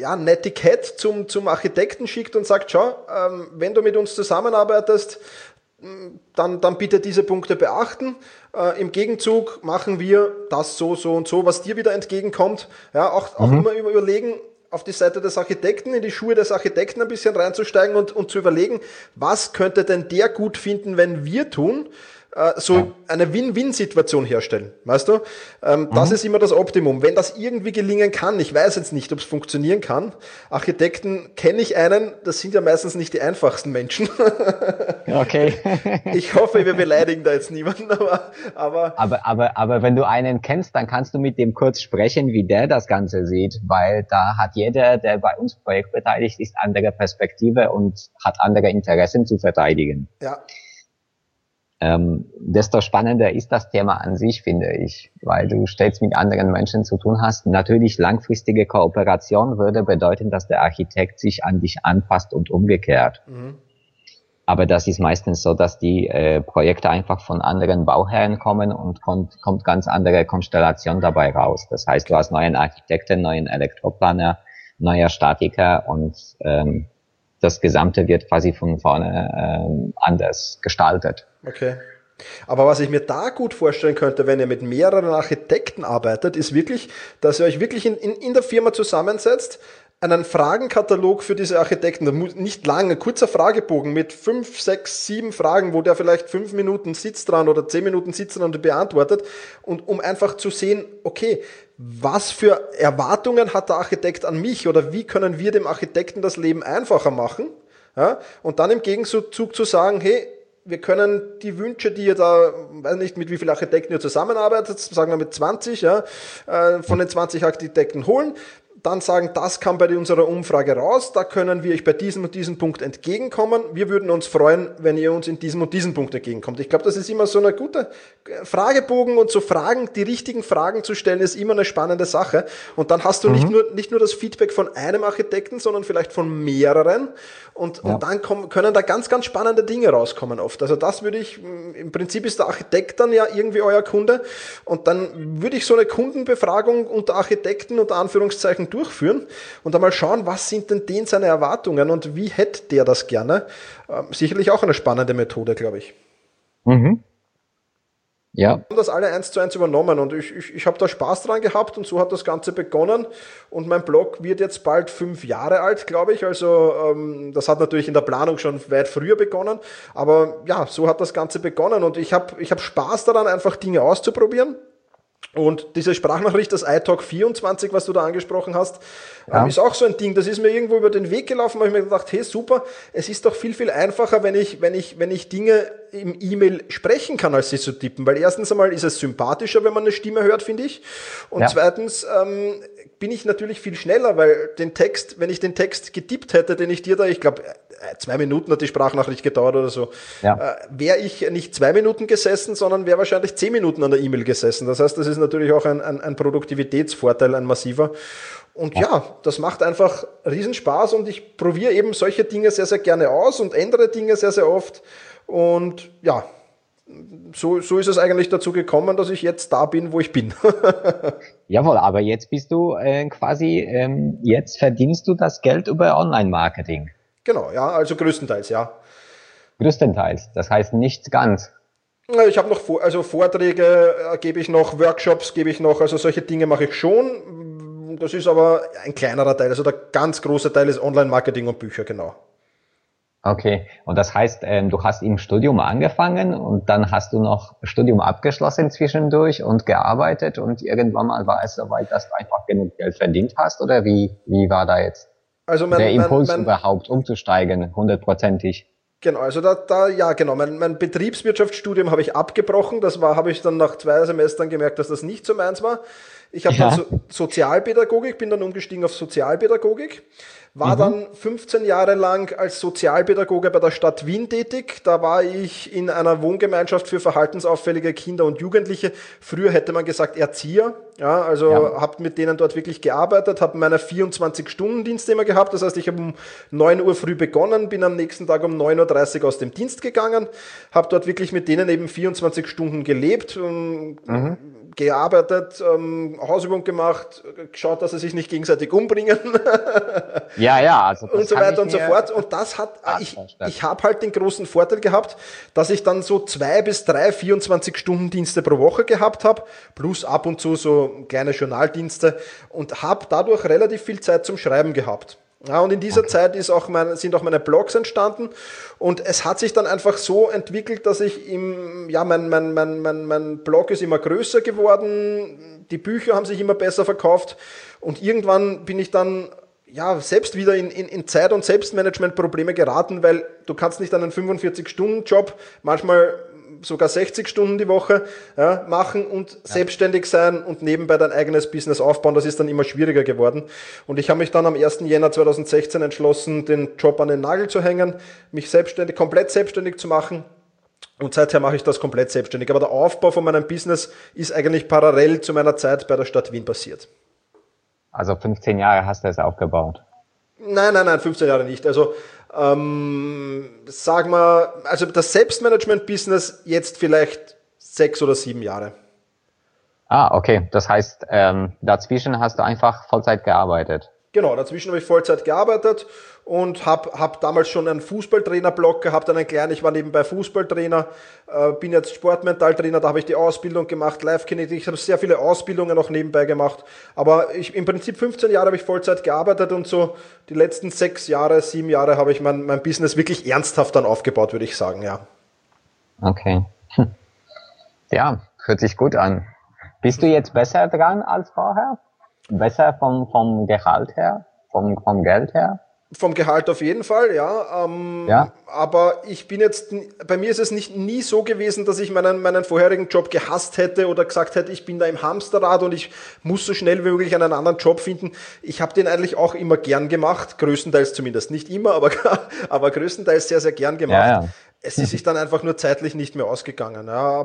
Etikett zum Architekten schickt und sagt, schau, wenn du mit uns zusammenarbeitest, dann bitte diese Punkte beachten. Im Gegenzug machen wir das so und so, was dir wieder entgegenkommt. Ja, auch immer überlegen, auf die Seite des Architekten, in die Schuhe des Architekten ein bisschen reinzusteigen und zu überlegen, was könnte denn der gut finden, wenn wir tun, eine Win-Win-Situation herstellen, weißt du? Das ist immer das Optimum. Wenn das irgendwie gelingen kann, ich weiß jetzt nicht, ob es funktionieren kann. Architekten kenne ich einen, das sind ja meistens nicht die einfachsten Menschen. Okay. Ich hoffe, wir beleidigen da jetzt niemanden, aber wenn du einen kennst, dann kannst du mit dem kurz sprechen, wie der das Ganze sieht, weil da hat jeder, der bei uns projektbeteiligt ist, andere Perspektive und hat andere Interessen zu verteidigen. Ja. Desto spannender ist das Thema an sich, finde ich, weil du stets mit anderen Menschen zu tun hast. Natürlich langfristige Kooperation würde bedeuten, dass der Architekt sich an dich anpasst und umgekehrt. Aber das ist meistens so, dass die Projekte einfach von anderen Bauherren kommen und kommt ganz andere Konstellation dabei raus. Das heißt, du hast neuen Architekten, neuen Elektroplaner, neuer Statiker und das Gesamte wird quasi von vorne anders gestaltet. Okay. Aber was ich mir da gut vorstellen könnte, wenn ihr mit mehreren Architekten arbeitet, ist wirklich, dass ihr euch wirklich in der Firma zusammensetzt, einen Fragenkatalog für diese Architekten, nicht lang, ein kurzer Fragebogen mit 5, 6, 7 Fragen, wo der vielleicht 5 Minuten sitzt dran oder 10 Minuten sitzt dran und beantwortet, und um einfach zu sehen, okay, was für Erwartungen hat der Architekt an mich oder wie können wir dem Architekten das Leben einfacher machen? Ja? Und dann im Gegenzug zu sagen, hey, wir können die Wünsche, die ihr da, weiß nicht, mit wie vielen Architekten ihr zusammenarbeitet, sagen wir mit 20, ja, von den 20 Architekten holen, dann sagen, das kam bei unserer Umfrage raus, da können wir euch bei diesem und diesem Punkt entgegenkommen. Wir würden uns freuen, wenn ihr uns in diesem und diesem Punkt entgegenkommt. Ich glaube, das ist immer so eine gute Fragebogen, und so Fragen, die richtigen Fragen zu stellen, ist immer eine spannende Sache. Und dann hast du nicht nur das Feedback von einem Architekten, sondern vielleicht von mehreren. Und dann können da ganz, ganz spannende Dinge rauskommen oft. Also das würde ich, im Prinzip ist der Architekt dann ja irgendwie euer Kunde. Und dann würde ich so eine Kundenbefragung unter Architekten unter Anführungszeichen durchführen und einmal schauen, was sind denn seine Erwartungen und wie hätte der das gerne. Sicherlich auch eine spannende Methode, glaube ich. Ja. Wir haben das alle 1:1 übernommen und ich habe da Spaß dran gehabt und so hat das Ganze begonnen, und mein Blog wird jetzt bald 5 Jahre alt, glaube ich, also das hat natürlich in der Planung schon weit früher begonnen, aber ja, so hat das Ganze begonnen, und ich hab Spaß daran, einfach Dinge auszuprobieren. Und diese Sprachnachricht, das iTalk24, was du da angesprochen hast, ist auch so ein Ding. Das ist mir irgendwo über den Weg gelaufen, weil ich mir gedacht, hey, super, es ist doch viel, viel einfacher, wenn ich Dinge im E-Mail sprechen kann, als sie zu tippen. Weil erstens einmal ist es sympathischer, wenn man eine Stimme hört, finde ich. Und zweitens bin ich natürlich viel schneller, weil wenn ich den Text getippt hätte, den ich dir da, ich glaube, 2 Minuten hat die Sprachnachricht gedauert oder so, wäre ich nicht 2 Minuten gesessen, sondern wäre wahrscheinlich 10 Minuten an der E-Mail gesessen. Das heißt, das ist natürlich auch ein Produktivitätsvorteil, ein massiver. Und ja, das macht einfach Riesenspaß, und ich probiere eben solche Dinge sehr, sehr gerne aus und ändere Dinge sehr, sehr oft. Und ja, so ist es eigentlich dazu gekommen, dass ich jetzt da bin, wo ich bin. Jawohl, aber jetzt bist du jetzt verdienst du das Geld über Online-Marketing. Genau, ja, also größtenteils, ja. Größtenteils, das heißt nicht ganz. Ich habe noch Vorträge gebe ich noch, Workshops gebe ich noch, also solche Dinge mache ich schon. Das ist aber ein kleinerer Teil, also der ganz große Teil ist Online-Marketing und Bücher, genau. Okay, und das heißt, du hast im Studium angefangen und dann hast du noch Studium abgeschlossen zwischendurch und gearbeitet, und irgendwann mal war es soweit, dass du einfach genug Geld verdient hast, oder wie war da jetzt der Impuls überhaupt umzusteigen, 100%ig? Genau, also genau, mein Betriebswirtschaftsstudium habe ich abgebrochen, habe ich dann nach 2 Semestern gemerkt, dass das nicht so meins war. Ich habe dann Sozialpädagogik, bin dann umgestiegen auf Sozialpädagogik, war dann 15 Jahre lang als Sozialpädagoge bei der Stadt Wien tätig. Da war ich in einer Wohngemeinschaft für verhaltensauffällige Kinder und Jugendliche. Früher hätte man gesagt Erzieher. Ja, also habe mit denen dort wirklich gearbeitet, habe meine 24-Stunden-Dienst immer gehabt. Das heißt, ich habe um 9 Uhr früh begonnen, bin am nächsten Tag um 9:30 Uhr aus dem Dienst gegangen, habe dort wirklich mit denen eben 24 Stunden gelebt, gearbeitet, Hausübung gemacht, geschaut, dass sie sich nicht gegenseitig umbringen. Also und so weiter und so fort. Und das hat, ich habe halt den großen Vorteil gehabt, dass ich dann so 2 bis 3 24-Stunden-Dienste pro Woche gehabt habe, plus ab und zu so kleine Journaldienste und habe dadurch relativ viel Zeit zum Schreiben gehabt. Ja, und in dieser Zeit sind auch meine Blogs entstanden und es hat sich dann einfach so entwickelt, dass ich mein Blog ist immer größer geworden, die Bücher haben sich immer besser verkauft und irgendwann bin ich dann selbst wieder in Zeit- und Selbstmanagement-Probleme geraten, weil du kannst nicht einen 45-Stunden-Job, manchmal sogar 60 Stunden die Woche machen und selbstständig sein und nebenbei dein eigenes Business aufbauen. Das ist dann immer schwieriger geworden. Und ich habe mich dann am 1. Jänner 2016 entschlossen, den Job an den Nagel zu hängen, mich komplett selbstständig zu machen. Und seither mache ich das komplett selbstständig. Aber der Aufbau von meinem Business ist eigentlich parallel zu meiner Zeit bei der Stadt Wien passiert. Also 15 Jahre hast du es aufgebaut? Nein, 15 Jahre nicht. Also sagen wir, also das Selbstmanagement-Business jetzt vielleicht 6 oder 7 Jahre. Okay. Das heißt, dazwischen hast du einfach Vollzeit gearbeitet? Genau, dazwischen habe ich Vollzeit gearbeitet und hab damals schon einen Fußballtrainer-Blog gehabt, ich war nebenbei Fußballtrainer, bin jetzt Sportmentaltrainer, da habe ich die Ausbildung gemacht, Live-Kinetik, ich habe sehr viele Ausbildungen noch nebenbei gemacht, aber im Prinzip 15 Jahre habe ich Vollzeit gearbeitet und so die letzten 6 Jahre, 7 Jahre habe ich mein Business wirklich ernsthaft dann aufgebaut, würde ich sagen, ja. Okay. Ja, hört sich gut an. Bist du jetzt besser dran als vorher? Besser vom Gehalt her? Vom Geld her? Vom Gehalt auf jeden Fall, ja. Aber bei mir ist es nie so gewesen, dass ich meinen vorherigen Job gehasst hätte oder gesagt hätte, ich bin da im Hamsterrad und ich muss so schnell wie möglich einen anderen Job finden. Ich habe den eigentlich auch immer gern gemacht, größtenteils zumindest. Nicht immer, aber größtenteils sehr, sehr gern gemacht. Ja. Es ist sich dann einfach nur zeitlich nicht mehr ausgegangen. Ja,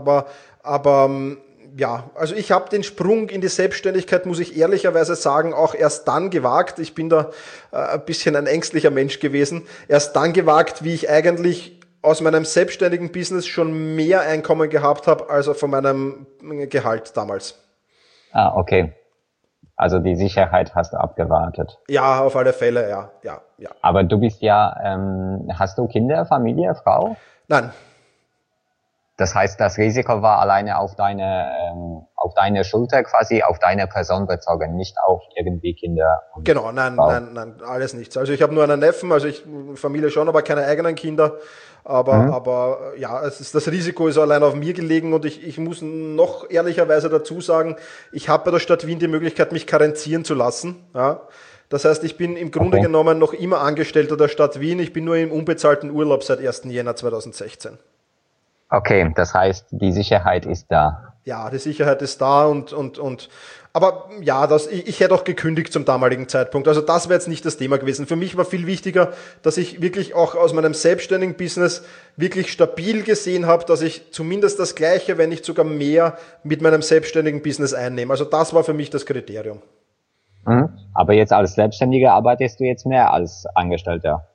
also ich habe den Sprung in die Selbstständigkeit, muss ich ehrlicherweise sagen, auch erst dann gewagt. Ich bin da ein bisschen ein ängstlicher Mensch gewesen. Erst dann gewagt, wie ich eigentlich aus meinem selbstständigen Business schon mehr Einkommen gehabt habe, als von meinem Gehalt damals. Okay. Also die Sicherheit hast du abgewartet. Ja, auf alle Fälle, ja. Aber du bist hast du Kinder, Familie, Frau? Nein. Das heißt, das Risiko war alleine auf deine Schulter quasi, auf deine Person bezogen, nicht auf irgendwie Kinder. Genau, nein, alles nichts. Also ich habe nur einen Neffen, Familie schon, aber keine eigenen Kinder. Aber das Risiko ist allein auf mir gelegen und ich muss noch ehrlicherweise dazu sagen, ich habe bei der Stadt Wien die Möglichkeit, mich karenzieren zu lassen. Ja. Das heißt, ich bin im Grunde genommen noch immer Angestellter der Stadt Wien. Ich bin nur im unbezahlten Urlaub seit 1. Jänner 2016. Okay, das heißt, die Sicherheit ist da. Ja, die Sicherheit ist da aber ja, ich hätte auch gekündigt zum damaligen Zeitpunkt. Also das wäre jetzt nicht das Thema gewesen. Für mich war viel wichtiger, dass ich wirklich auch aus meinem selbstständigen Business wirklich stabil gesehen habe, dass ich zumindest das Gleiche, wenn nicht sogar mehr mit meinem selbstständigen Business einnehme. Also das war für mich das Kriterium. Aber jetzt als Selbstständiger arbeitest du jetzt mehr als Angestellter?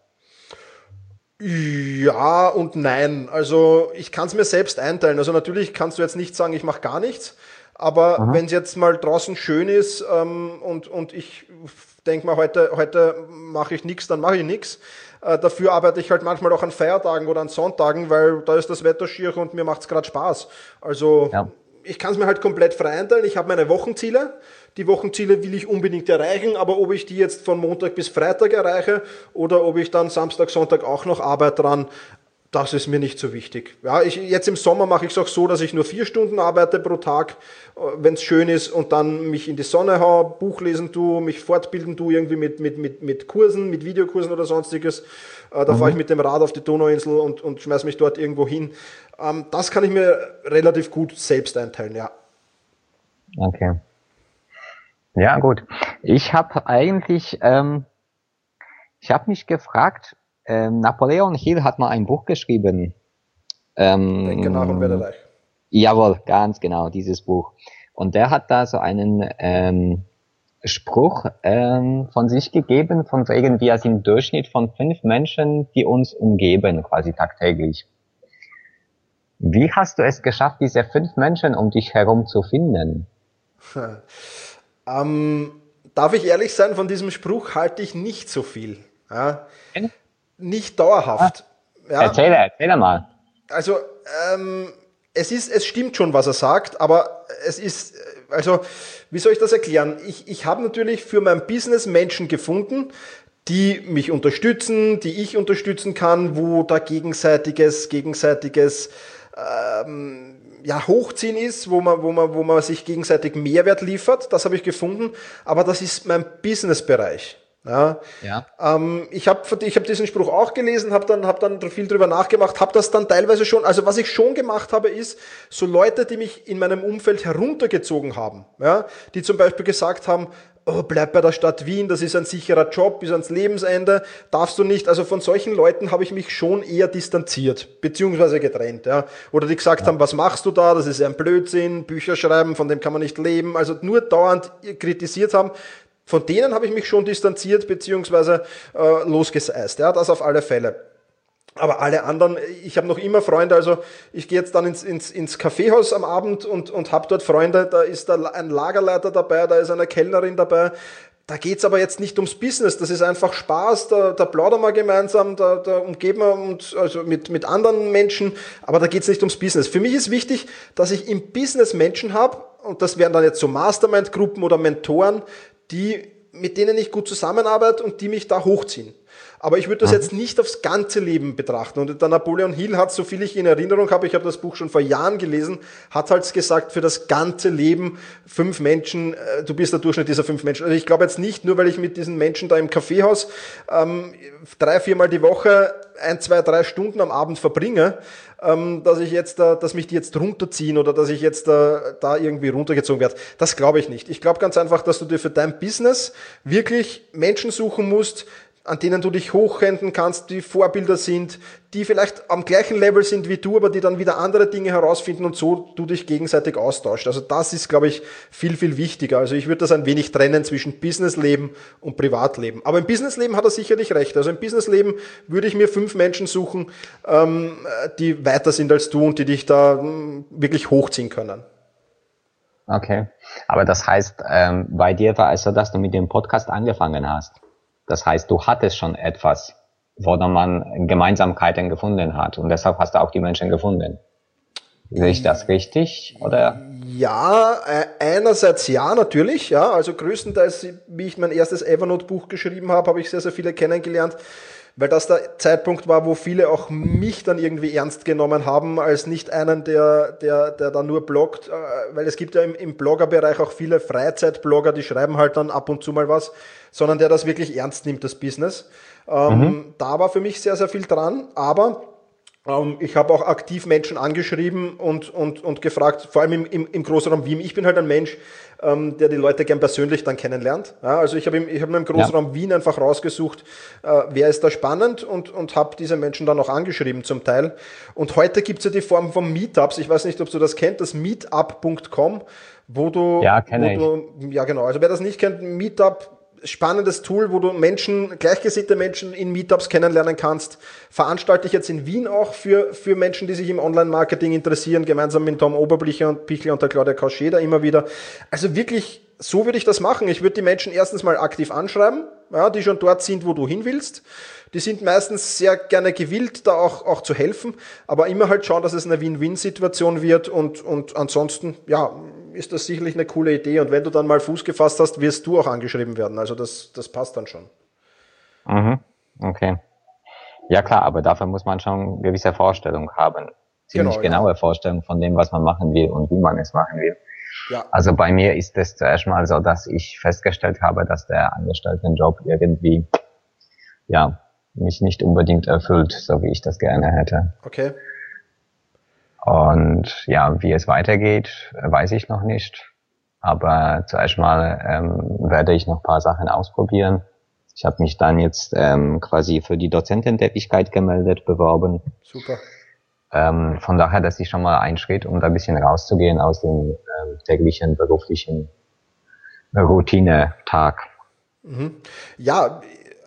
Ja und nein. Also ich kann es mir selbst einteilen. Also natürlich kannst du jetzt nicht sagen, ich mache gar nichts. Aber wenn es jetzt mal draußen schön ist und ich denke mal, heute mache ich nichts, dann mache ich nichts. Dafür arbeite ich halt manchmal auch an Feiertagen oder an Sonntagen, weil da ist das Wetter schier und mir macht es gerade Spaß. Also ich kann es mir halt komplett frei einteilen. Ich habe meine Wochenziele. Die Wochenziele will ich unbedingt erreichen, aber ob ich die jetzt von Montag bis Freitag erreiche oder ob ich dann Samstag, Sonntag auch noch arbeite dran, das ist mir nicht so wichtig. Ja, jetzt im Sommer mache ich es auch so, dass ich nur 4 Stunden arbeite pro Tag, wenn es schön ist und dann mich in die Sonne hau, Buch lesen tue, mich fortbilden tue, irgendwie mit Kursen, mit Videokursen oder sonstiges. Da fahre ich mit dem Rad auf die Donauinsel und schmeiß mich dort irgendwo hin. Das kann ich mir relativ gut selbst einteilen, ja. Okay. Ja, gut. Ich habe mich gefragt, Napoleon Hill hat mal ein Buch geschrieben. Denke nach und werde reich. Jawohl, ganz genau, dieses Buch. Und der hat da so einen Spruch von sich gegeben, von wegen, wir sind im Durchschnitt von 5 Menschen, die uns umgeben, quasi tagtäglich. Wie hast du es geschafft, diese 5 Menschen um dich herum zu finden? Darf ich ehrlich sein, von diesem Spruch halte ich nicht so viel. Ja? Nicht dauerhaft. Ja? Erzähl mal. Also, es stimmt schon, was er sagt, aber es ist, also, wie soll ich das erklären? Ich habe natürlich für mein Business Menschen gefunden, die mich unterstützen, die ich unterstützen kann, wo da gegenseitiges Hochziehen ist, wo man sich gegenseitig Mehrwert liefert. Das habe ich gefunden, aber das ist mein Businessbereich. Ja. Ich habe diesen Spruch auch gelesen, habe dann viel drüber nachgemacht, habe das dann teilweise schon, also was ich schon gemacht habe, ist so Leute, die mich in meinem Umfeld heruntergezogen haben, ja, die zum Beispiel gesagt haben, oh, bleib bei der Stadt Wien, das ist ein sicherer Job bis ans Lebensende, darfst du nicht. Also von solchen Leuten habe ich mich schon eher distanziert, beziehungsweise getrennt. Ja. Oder die gesagt haben, was machst du da, das ist ein Blödsinn, Bücher schreiben, von dem kann man nicht leben. Also nur dauernd kritisiert haben. Von denen habe ich mich schon distanziert, beziehungsweise losgeseist. Ja, das auf alle Fälle. Aber alle anderen, ich habe noch immer Freunde, also ich gehe jetzt dann ins Kaffeehaus am Abend und habe dort Freunde, da ist da ein Lagerleiter dabei, da ist eine Kellnerin dabei. Da geht's aber jetzt nicht ums Business, das ist einfach Spaß, da plaudern wir gemeinsam, da umgeben wir uns also mit anderen Menschen, aber da geht's nicht ums Business. Für mich ist wichtig, dass ich im Business Menschen habe, und das wären dann jetzt so Mastermind-Gruppen oder Mentoren, mit denen ich gut zusammenarbeite und die mich da hochziehen. Aber ich würde das jetzt nicht aufs ganze Leben betrachten. Und der Napoleon Hill hat, so viel ich in Erinnerung habe, ich habe das Buch schon vor Jahren gelesen, hat halt gesagt, für das ganze Leben 5 Menschen, du bist der Durchschnitt dieser 5 Menschen. Also ich glaube jetzt nicht, nur weil ich mit diesen Menschen da im Kaffeehaus 3-4 Mal die Woche 1, 2, 3 Stunden am Abend verbringe, dass mich die jetzt runterziehen oder dass ich jetzt da irgendwie runtergezogen werde. Das glaube ich nicht. Ich glaube ganz einfach, dass du dir für dein Business wirklich Menschen suchen musst, an denen du dich hochhängen kannst, die Vorbilder sind, die vielleicht am gleichen Level sind wie du, aber die dann wieder andere Dinge herausfinden und so du dich gegenseitig austauscht. Also das ist, glaube ich, viel, viel wichtiger. Also ich würde das ein wenig trennen zwischen Businessleben und Privatleben. Aber im Businessleben hat er sicherlich recht. Also im Businessleben würde ich mir 5 Menschen suchen, die weiter sind als du und die dich da wirklich hochziehen können. Okay, aber das heißt, bei dir war es so, dass du mit dem Podcast angefangen hast. Das heißt, du hattest schon etwas, wo man Gemeinsamkeiten gefunden hat. Und deshalb hast du auch die Menschen gefunden. Sehe ich das richtig? Oder? Ja, einerseits ja, natürlich. Ja, also größtenteils, wie ich mein erstes Evernote-Buch geschrieben habe ich sehr, sehr viele kennengelernt. Weil das der Zeitpunkt war, wo viele auch mich dann irgendwie ernst genommen haben, als nicht einen, der da nur bloggt. Weil es gibt ja im Bloggerbereich auch viele Freizeitblogger, die schreiben halt dann ab und zu mal was, sondern der das wirklich ernst nimmt, das Business. Da war für mich sehr, sehr viel dran, aber ich habe auch aktiv Menschen angeschrieben und gefragt, vor allem im Großraum Wien. Ich bin halt ein Mensch, der die Leute gern persönlich dann kennenlernt. Ja, also ich habe im Großraum Wien einfach rausgesucht, wer ist da spannend und habe diese Menschen dann auch angeschrieben zum Teil. Und heute gibt's ja die Form von Meetups. Ich weiß nicht, ob du das kennst, das meetup.com, wo du... Ja, kenne ich. Ja, genau. Also wer das nicht kennt, Meetup, spannendes Tool, wo du gleichgesinnte Menschen in Meetups kennenlernen kannst. Veranstalte ich jetzt in Wien auch für Menschen, die sich im Online-Marketing interessieren, gemeinsam mit Tom Oberbichler und der Claudia Kauscheder immer wieder. Also wirklich, so würde ich das machen. Ich würde die Menschen erstens mal aktiv anschreiben, ja, die schon dort sind, wo du hin willst. Die sind meistens sehr gerne gewillt, da auch zu helfen, aber immer halt schauen, dass es eine Win-Win-Situation wird und ansonsten, ja, ist das sicherlich eine coole Idee. Und wenn du dann mal Fuß gefasst hast, wirst du auch angeschrieben werden. Also das passt dann schon. Okay. Ja klar, aber dafür muss man schon eine gewisse Vorstellung haben. Ziemlich genaue Vorstellung von dem, was man machen will und wie man es machen will. Ja. Also bei mir ist es zuerst mal so, dass ich festgestellt habe, dass der Angestelltenjob irgendwie, ja, mich nicht unbedingt erfüllt, so wie ich das gerne hätte. Okay. Und ja, wie es weitergeht, weiß ich noch nicht. Aber zuerst mal werde ich noch ein paar Sachen ausprobieren. Ich habe mich dann jetzt quasi für die Dozententätigkeit gemeldet, beworben. Super. Von daher, das ist schon mal ein Schritt, um da ein bisschen rauszugehen aus dem täglichen beruflichen Routine-Tag. Ja,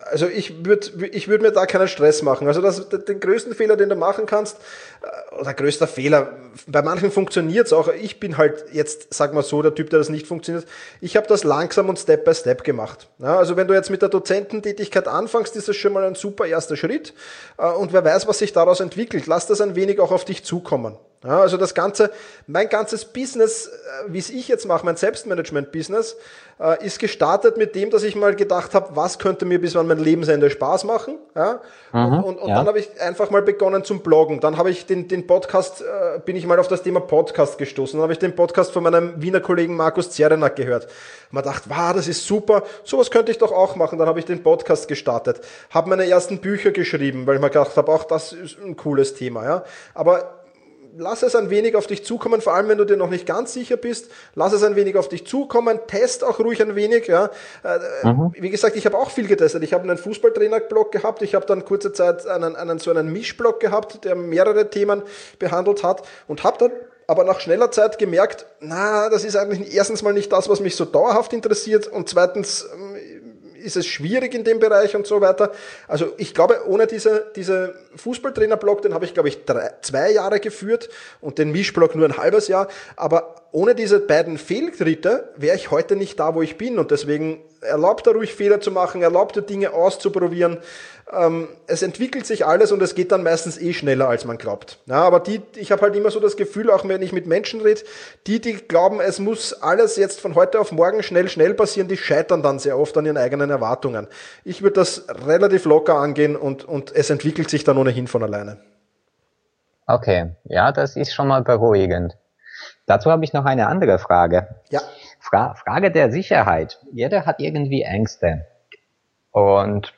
Also ich würd mir da keinen Stress machen. Also den größten Fehler, den du machen kannst, oder größter Fehler, bei manchen funktioniert es auch. Ich bin halt jetzt, sag mal so, der Typ, der das nicht funktioniert. Ich habe das langsam und Step by Step gemacht. Ja, also wenn du jetzt mit der Dozententätigkeit anfängst, ist das schon mal ein super erster Schritt. Und wer weiß, was sich daraus entwickelt. Lass das ein wenig auch auf dich zukommen. Ja, also mein ganzes Business, wie es ich jetzt mache, mein Selbstmanagement-Business, ist gestartet mit dem, dass ich mal gedacht habe, was könnte mir bis an mein Lebensende Spaß machen. Ja? Und dann habe ich einfach mal begonnen zum Bloggen. Dann habe ich den Podcast, bin ich mal auf das Thema Podcast gestoßen. Dann habe ich den Podcast von meinem Wiener Kollegen Markus Zerrenak gehört. Und man dachte, wow, das ist super, sowas könnte ich doch auch machen. Dann habe ich den Podcast gestartet, habe meine ersten Bücher geschrieben, weil ich mir gedacht habe, auch das ist ein cooles Thema. Ja? Aber lass es ein wenig auf dich zukommen, vor allem wenn du dir noch nicht ganz sicher bist, lass es ein wenig auf dich zukommen, test auch ruhig ein wenig. Ja. Wie gesagt, ich habe auch viel getestet. Ich habe einen Fußballtrainer-Blog gehabt, ich habe dann kurze Zeit einen Mischblog gehabt, der mehrere Themen behandelt hat und habe dann aber nach schneller Zeit gemerkt, das ist eigentlich erstens mal nicht das, was mich so dauerhaft interessiert und zweitens ist es schwierig in dem Bereich und so weiter. Also ich glaube, ohne diese Fußballtrainer-Blog, den habe ich, glaube ich, 2 Jahre geführt und den Mischblog nur ein halbes Jahr. Aber ohne diese beiden Fehltritte wäre ich heute nicht da, wo ich bin. Und deswegen erlaubt er ruhig Fehler zu machen, erlaubt er Dinge auszuprobieren. Es entwickelt sich alles und es geht dann meistens schneller, als man glaubt. Ja, aber ich habe halt immer so das Gefühl, auch wenn ich mit Menschen rede, die glauben, es muss alles jetzt von heute auf morgen schnell passieren, die scheitern dann sehr oft an ihren eigenen Erwartungen. Ich würde das relativ locker angehen und es entwickelt sich dann ohnehin von alleine. Okay, ja, das ist schon mal beruhigend. Dazu habe ich noch eine andere Frage. Ja. Frage der Sicherheit. Jeder hat irgendwie Ängste. Und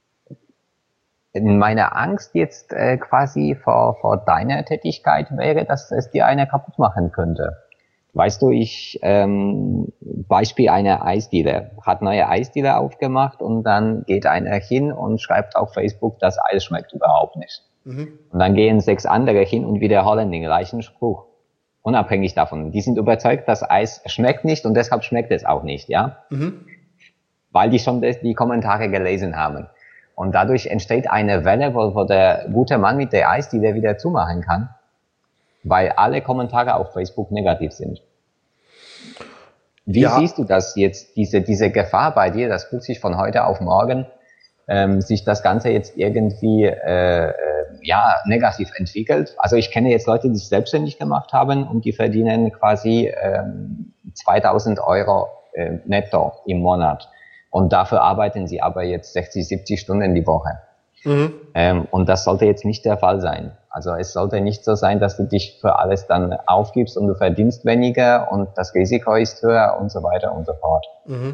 meine Angst jetzt quasi vor deiner Tätigkeit wäre, dass es dir einer kaputt machen könnte. Weißt du, Beispiel einer Eisdiele, hat neue Eisdiele aufgemacht und dann geht einer hin und schreibt auf Facebook, das Eis schmeckt überhaupt nicht. Und dann gehen 6 andere hin und wiederholen den gleichen Spruch. Unabhängig davon. Die sind überzeugt, das Eis schmeckt nicht und deshalb schmeckt es auch nicht, ja? Weil die schon die Kommentare gelesen haben. Und dadurch entsteht eine Welle, wo der gute Mann mit der Eisdiele wieder zumachen kann, weil alle Kommentare auf Facebook negativ sind. Wie siehst du das jetzt, diese Gefahr bei dir, dass plötzlich von heute auf morgen sich das Ganze jetzt irgendwie negativ entwickelt? Also ich kenne jetzt Leute, die sich selbstständig gemacht haben und die verdienen quasi 2.000 Euro netto im Monat. Und dafür arbeiten sie aber jetzt 60, 70 Stunden die Woche. Und das sollte jetzt nicht der Fall sein. Also es sollte nicht so sein, dass du dich für alles dann aufgibst und du verdienst weniger und das Risiko ist höher und so weiter und so fort.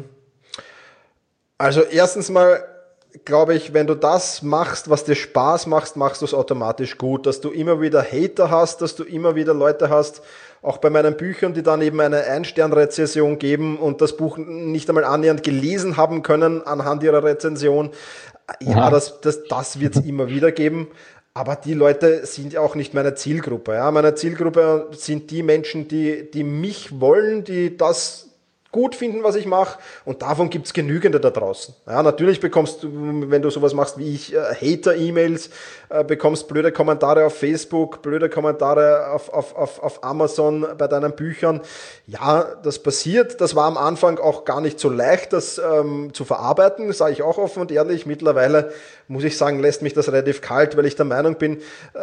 Also erstens mal glaube ich, wenn du das machst, was dir Spaß macht, machst du es automatisch gut. Dass du immer wieder Hater hast, dass du immer wieder Leute hast, auch bei meinen Büchern, die dann eben eine 1-Stern-Rezession geben und das Buch nicht einmal annähernd gelesen haben können anhand ihrer Rezension. Ja, das wird es immer wieder geben. Aber die Leute sind ja auch nicht meine Zielgruppe. Ja, meine Zielgruppe sind die Menschen, die mich wollen, die das gut finden, was ich mache, und davon gibt's genügende da draußen. Ja, natürlich bekommst du, wenn du sowas machst wie ich, Hater-E-Mails, bekommst blöde Kommentare auf Facebook, blöde Kommentare auf Amazon bei deinen Büchern. Ja, das passiert. Das war am Anfang auch gar nicht so leicht, das zu verarbeiten, das sage ich auch offen und ehrlich. Mittlerweile, muss ich sagen, lässt mich das relativ kalt, weil ich der Meinung bin,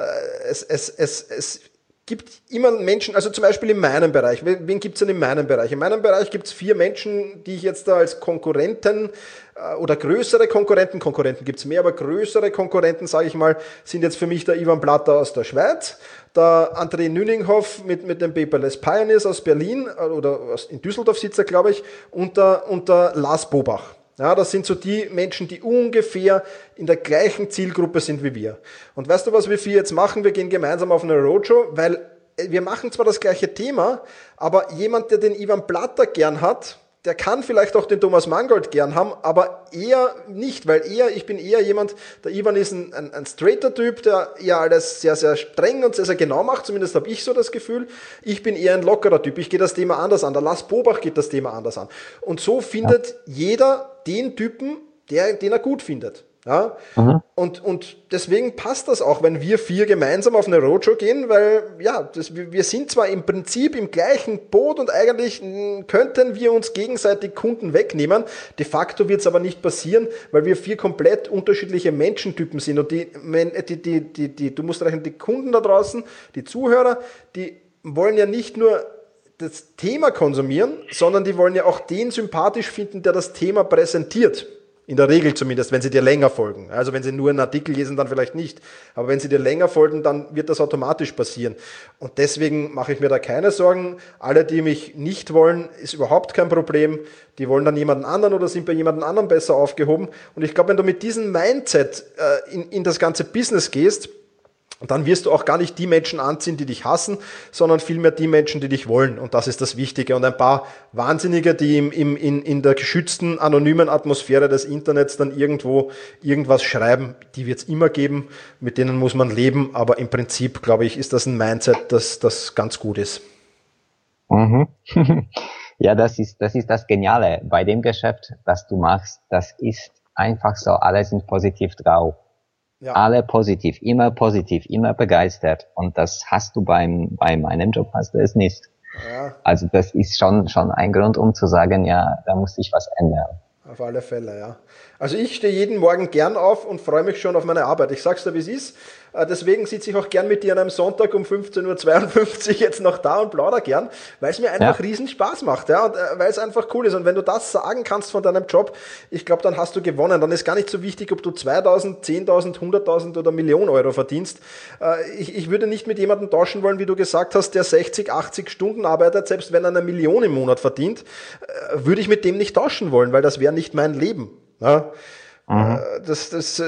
es gibt immer Menschen, also zum Beispiel in meinem Bereich. Wen gibt's denn in meinem Bereich? In meinem Bereich gibt's 4 Menschen, die ich jetzt da als Konkurrenten oder größere Konkurrenten gibt's mehr, aber größere Konkurrenten, sage ich mal, sind jetzt für mich der Ivan Blatter aus der Schweiz, der André Nüninghoff mit dem Paperless Pioneers aus Berlin oder in Düsseldorf sitzt er, glaube ich, und der Lars Bobach. Ja, das sind so die Menschen, die ungefähr in der gleichen Zielgruppe sind wie wir. Und weißt du, was wir 4 jetzt machen? Wir gehen gemeinsam auf eine Roadshow, weil wir machen zwar das gleiche Thema, aber jemand, der den Ivan Blatter gern hat, der kann vielleicht auch den Thomas Mangold gern haben, aber eher nicht, weil ich bin eher jemand, der Ivan ist ein straighter Typ, der eher alles sehr, sehr streng und sehr, sehr genau macht, zumindest habe ich so das Gefühl. Ich bin eher ein lockerer Typ, ich gehe das Thema anders an, der Lars Bobach geht das Thema anders an. Und so findet jeder den Typen, den er gut findet. Ja? Und deswegen passt das auch, wenn wir 4 gemeinsam auf eine Roadshow gehen, weil wir sind zwar im Prinzip im gleichen Boot und eigentlich könnten wir uns gegenseitig Kunden wegnehmen, de facto wird es aber nicht passieren, weil wir 4 komplett unterschiedliche Menschentypen sind und du musst rechnen, die Kunden da draußen, die Zuhörer, die wollen ja nicht nur das Thema konsumieren, sondern die wollen ja auch den sympathisch finden, der das Thema präsentiert. In der Regel zumindest, wenn sie dir länger folgen. Also wenn sie nur einen Artikel lesen, dann vielleicht nicht. Aber wenn sie dir länger folgen, dann wird das automatisch passieren. Und deswegen mache ich mir da keine Sorgen. Alle, die mich nicht wollen, ist überhaupt kein Problem. Die wollen dann jemanden anderen oder sind bei jemandem anderen besser aufgehoben. Und ich glaube, wenn du mit diesem Mindset in das ganze Business gehst, dann wirst du auch gar nicht die Menschen anziehen, die dich hassen, sondern vielmehr die Menschen, die dich wollen. Und das ist das Wichtige. Und ein paar Wahnsinnige, die in der geschützten, anonymen Atmosphäre des Internets dann irgendwo irgendwas schreiben, die wird es immer geben. Mit denen muss man leben. Aber im Prinzip, glaube ich, ist das ein Mindset, das ganz gut ist. Mhm. Ja, das ist das Geniale. Bei dem Geschäft, das du machst, das ist einfach so, alle sind positiv drauf. Ja. Alle positiv, immer begeistert. Und das hast du bei meinem Job hast du es nicht. Ja. Also das ist schon ein Grund, um zu sagen, ja, da muss sich was ändern. Auf alle Fälle, ja. Also ich stehe jeden Morgen gern auf und freue mich schon auf meine Arbeit. Ich sag's dir, wie es ist. Deswegen sitze ich auch gern mit dir an einem Sonntag um 15:52 Uhr jetzt noch da und plaudere gern, weil es mir einfach riesen Spaß macht, ja, und weil es einfach cool ist. Und wenn du das sagen kannst von deinem Job, ich glaube, dann hast du gewonnen. Dann ist gar nicht so wichtig, ob du 2.000, 10.000, 100.000 oder 1 Million Euro verdienst. Ich würde nicht mit jemandem tauschen wollen, wie du gesagt hast, der 60, 80 Stunden arbeitet, selbst wenn er 1 Million im Monat verdient, würde ich mit dem nicht tauschen wollen, weil das wäre nicht mein Leben. Ja. Das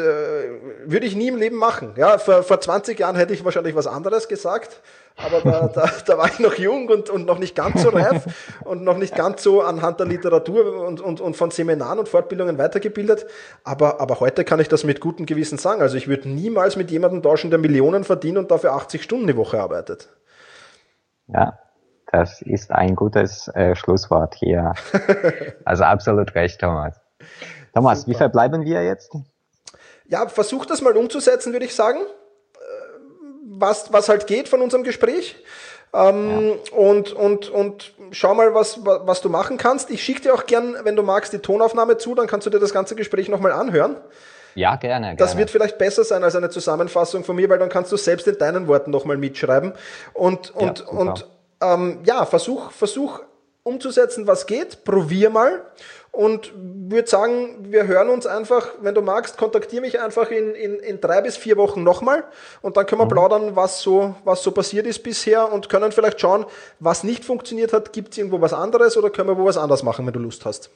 würde ich nie im Leben machen. Ja, vor 20 Jahren hätte ich wahrscheinlich was anderes gesagt, aber da war ich noch jung und noch nicht ganz so reif und noch nicht ganz so anhand der Literatur und von Seminaren und Fortbildungen weitergebildet. Aber heute kann ich das mit gutem Gewissen sagen. Also ich würde niemals mit jemandem tauschen, der Millionen verdient und dafür 80 Stunden die Woche arbeitet. Ja, das ist ein gutes Schlusswort hier. Also absolut recht, Thomas. Thomas, super. Wie verbleiben wir jetzt? Ja, versuch das mal umzusetzen, würde ich sagen, was halt geht von unserem Gespräch. Und schau mal, was du machen kannst. Ich schicke dir auch gern, wenn du magst, die Tonaufnahme zu, dann kannst du dir das ganze Gespräch nochmal anhören. Ja, gerne. Das wird vielleicht besser sein als eine Zusammenfassung von mir, weil dann kannst du selbst in deinen Worten nochmal mitschreiben. Versuch umzusetzen, was geht. Probier mal. Und würde sagen, wir hören uns einfach, wenn du magst, kontaktiere mich einfach in 3 bis 4 Wochen nochmal und dann können wir plaudern, was so passiert ist bisher und können vielleicht schauen, was nicht funktioniert hat. Gibt es irgendwo was anderes oder können wir wo was anderes machen, wenn du Lust hast?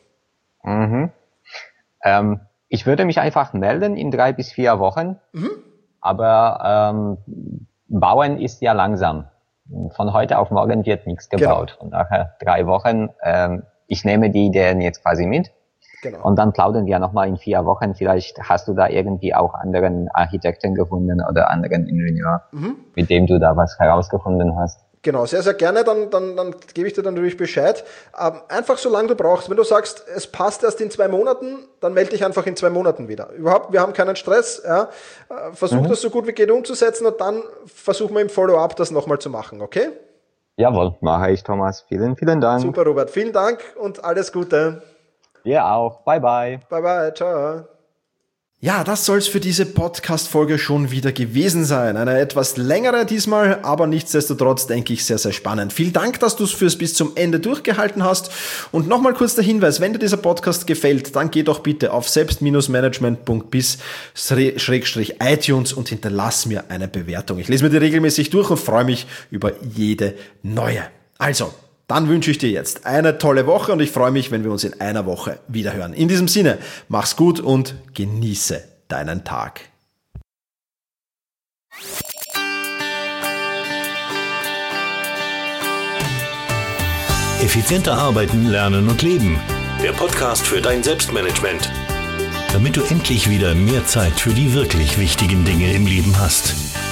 Ich würde mich einfach melden in 3 bis 4 Wochen, aber bauen ist ja langsam. Von heute auf morgen wird nichts gebaut. Genau. Und nachher 3 Wochen, ich nehme die Ideen jetzt quasi mit. Genau. Und dann plaudern wir nochmal in 4 Wochen. Vielleicht hast du da irgendwie auch anderen Architekten gefunden oder anderen Ingenieur, mit dem du da was herausgefunden hast. Genau, sehr, sehr gerne. Dann gebe ich dir dann natürlich Bescheid. Einfach solange du brauchst. Wenn du sagst, es passt erst in 2 Monaten, dann melde dich einfach in 2 Monaten wieder. Überhaupt, wir haben keinen Stress. Ja. Versuch das so gut wie geht umzusetzen und dann versuchen wir im Follow-up das nochmal zu machen, okay? Jawohl, mache ich, Thomas. Vielen, vielen Dank. Super, Robert. Vielen Dank und alles Gute. Dir auch. Bye, bye. Bye, bye. Ciao. Ja, das soll's für diese Podcast-Folge schon wieder gewesen sein. Eine etwas längere diesmal, aber nichtsdestotrotz denke ich sehr, sehr spannend. Vielen Dank, dass du es bis zum Ende durchgehalten hast. Und nochmal kurz der Hinweis, wenn dir dieser Podcast gefällt, dann geh doch bitte auf selbst-management.biz/iTunes und hinterlass mir eine Bewertung. Ich lese mir die regelmäßig durch und freue mich über jede neue. Also, dann wünsche ich dir jetzt eine tolle Woche und ich freue mich, wenn wir uns in einer Woche wieder hören. In diesem Sinne, mach's gut und genieße deinen Tag. Effizienter arbeiten, lernen und leben. Der Podcast für dein Selbstmanagement. Damit du endlich wieder mehr Zeit für die wirklich wichtigen Dinge im Leben hast.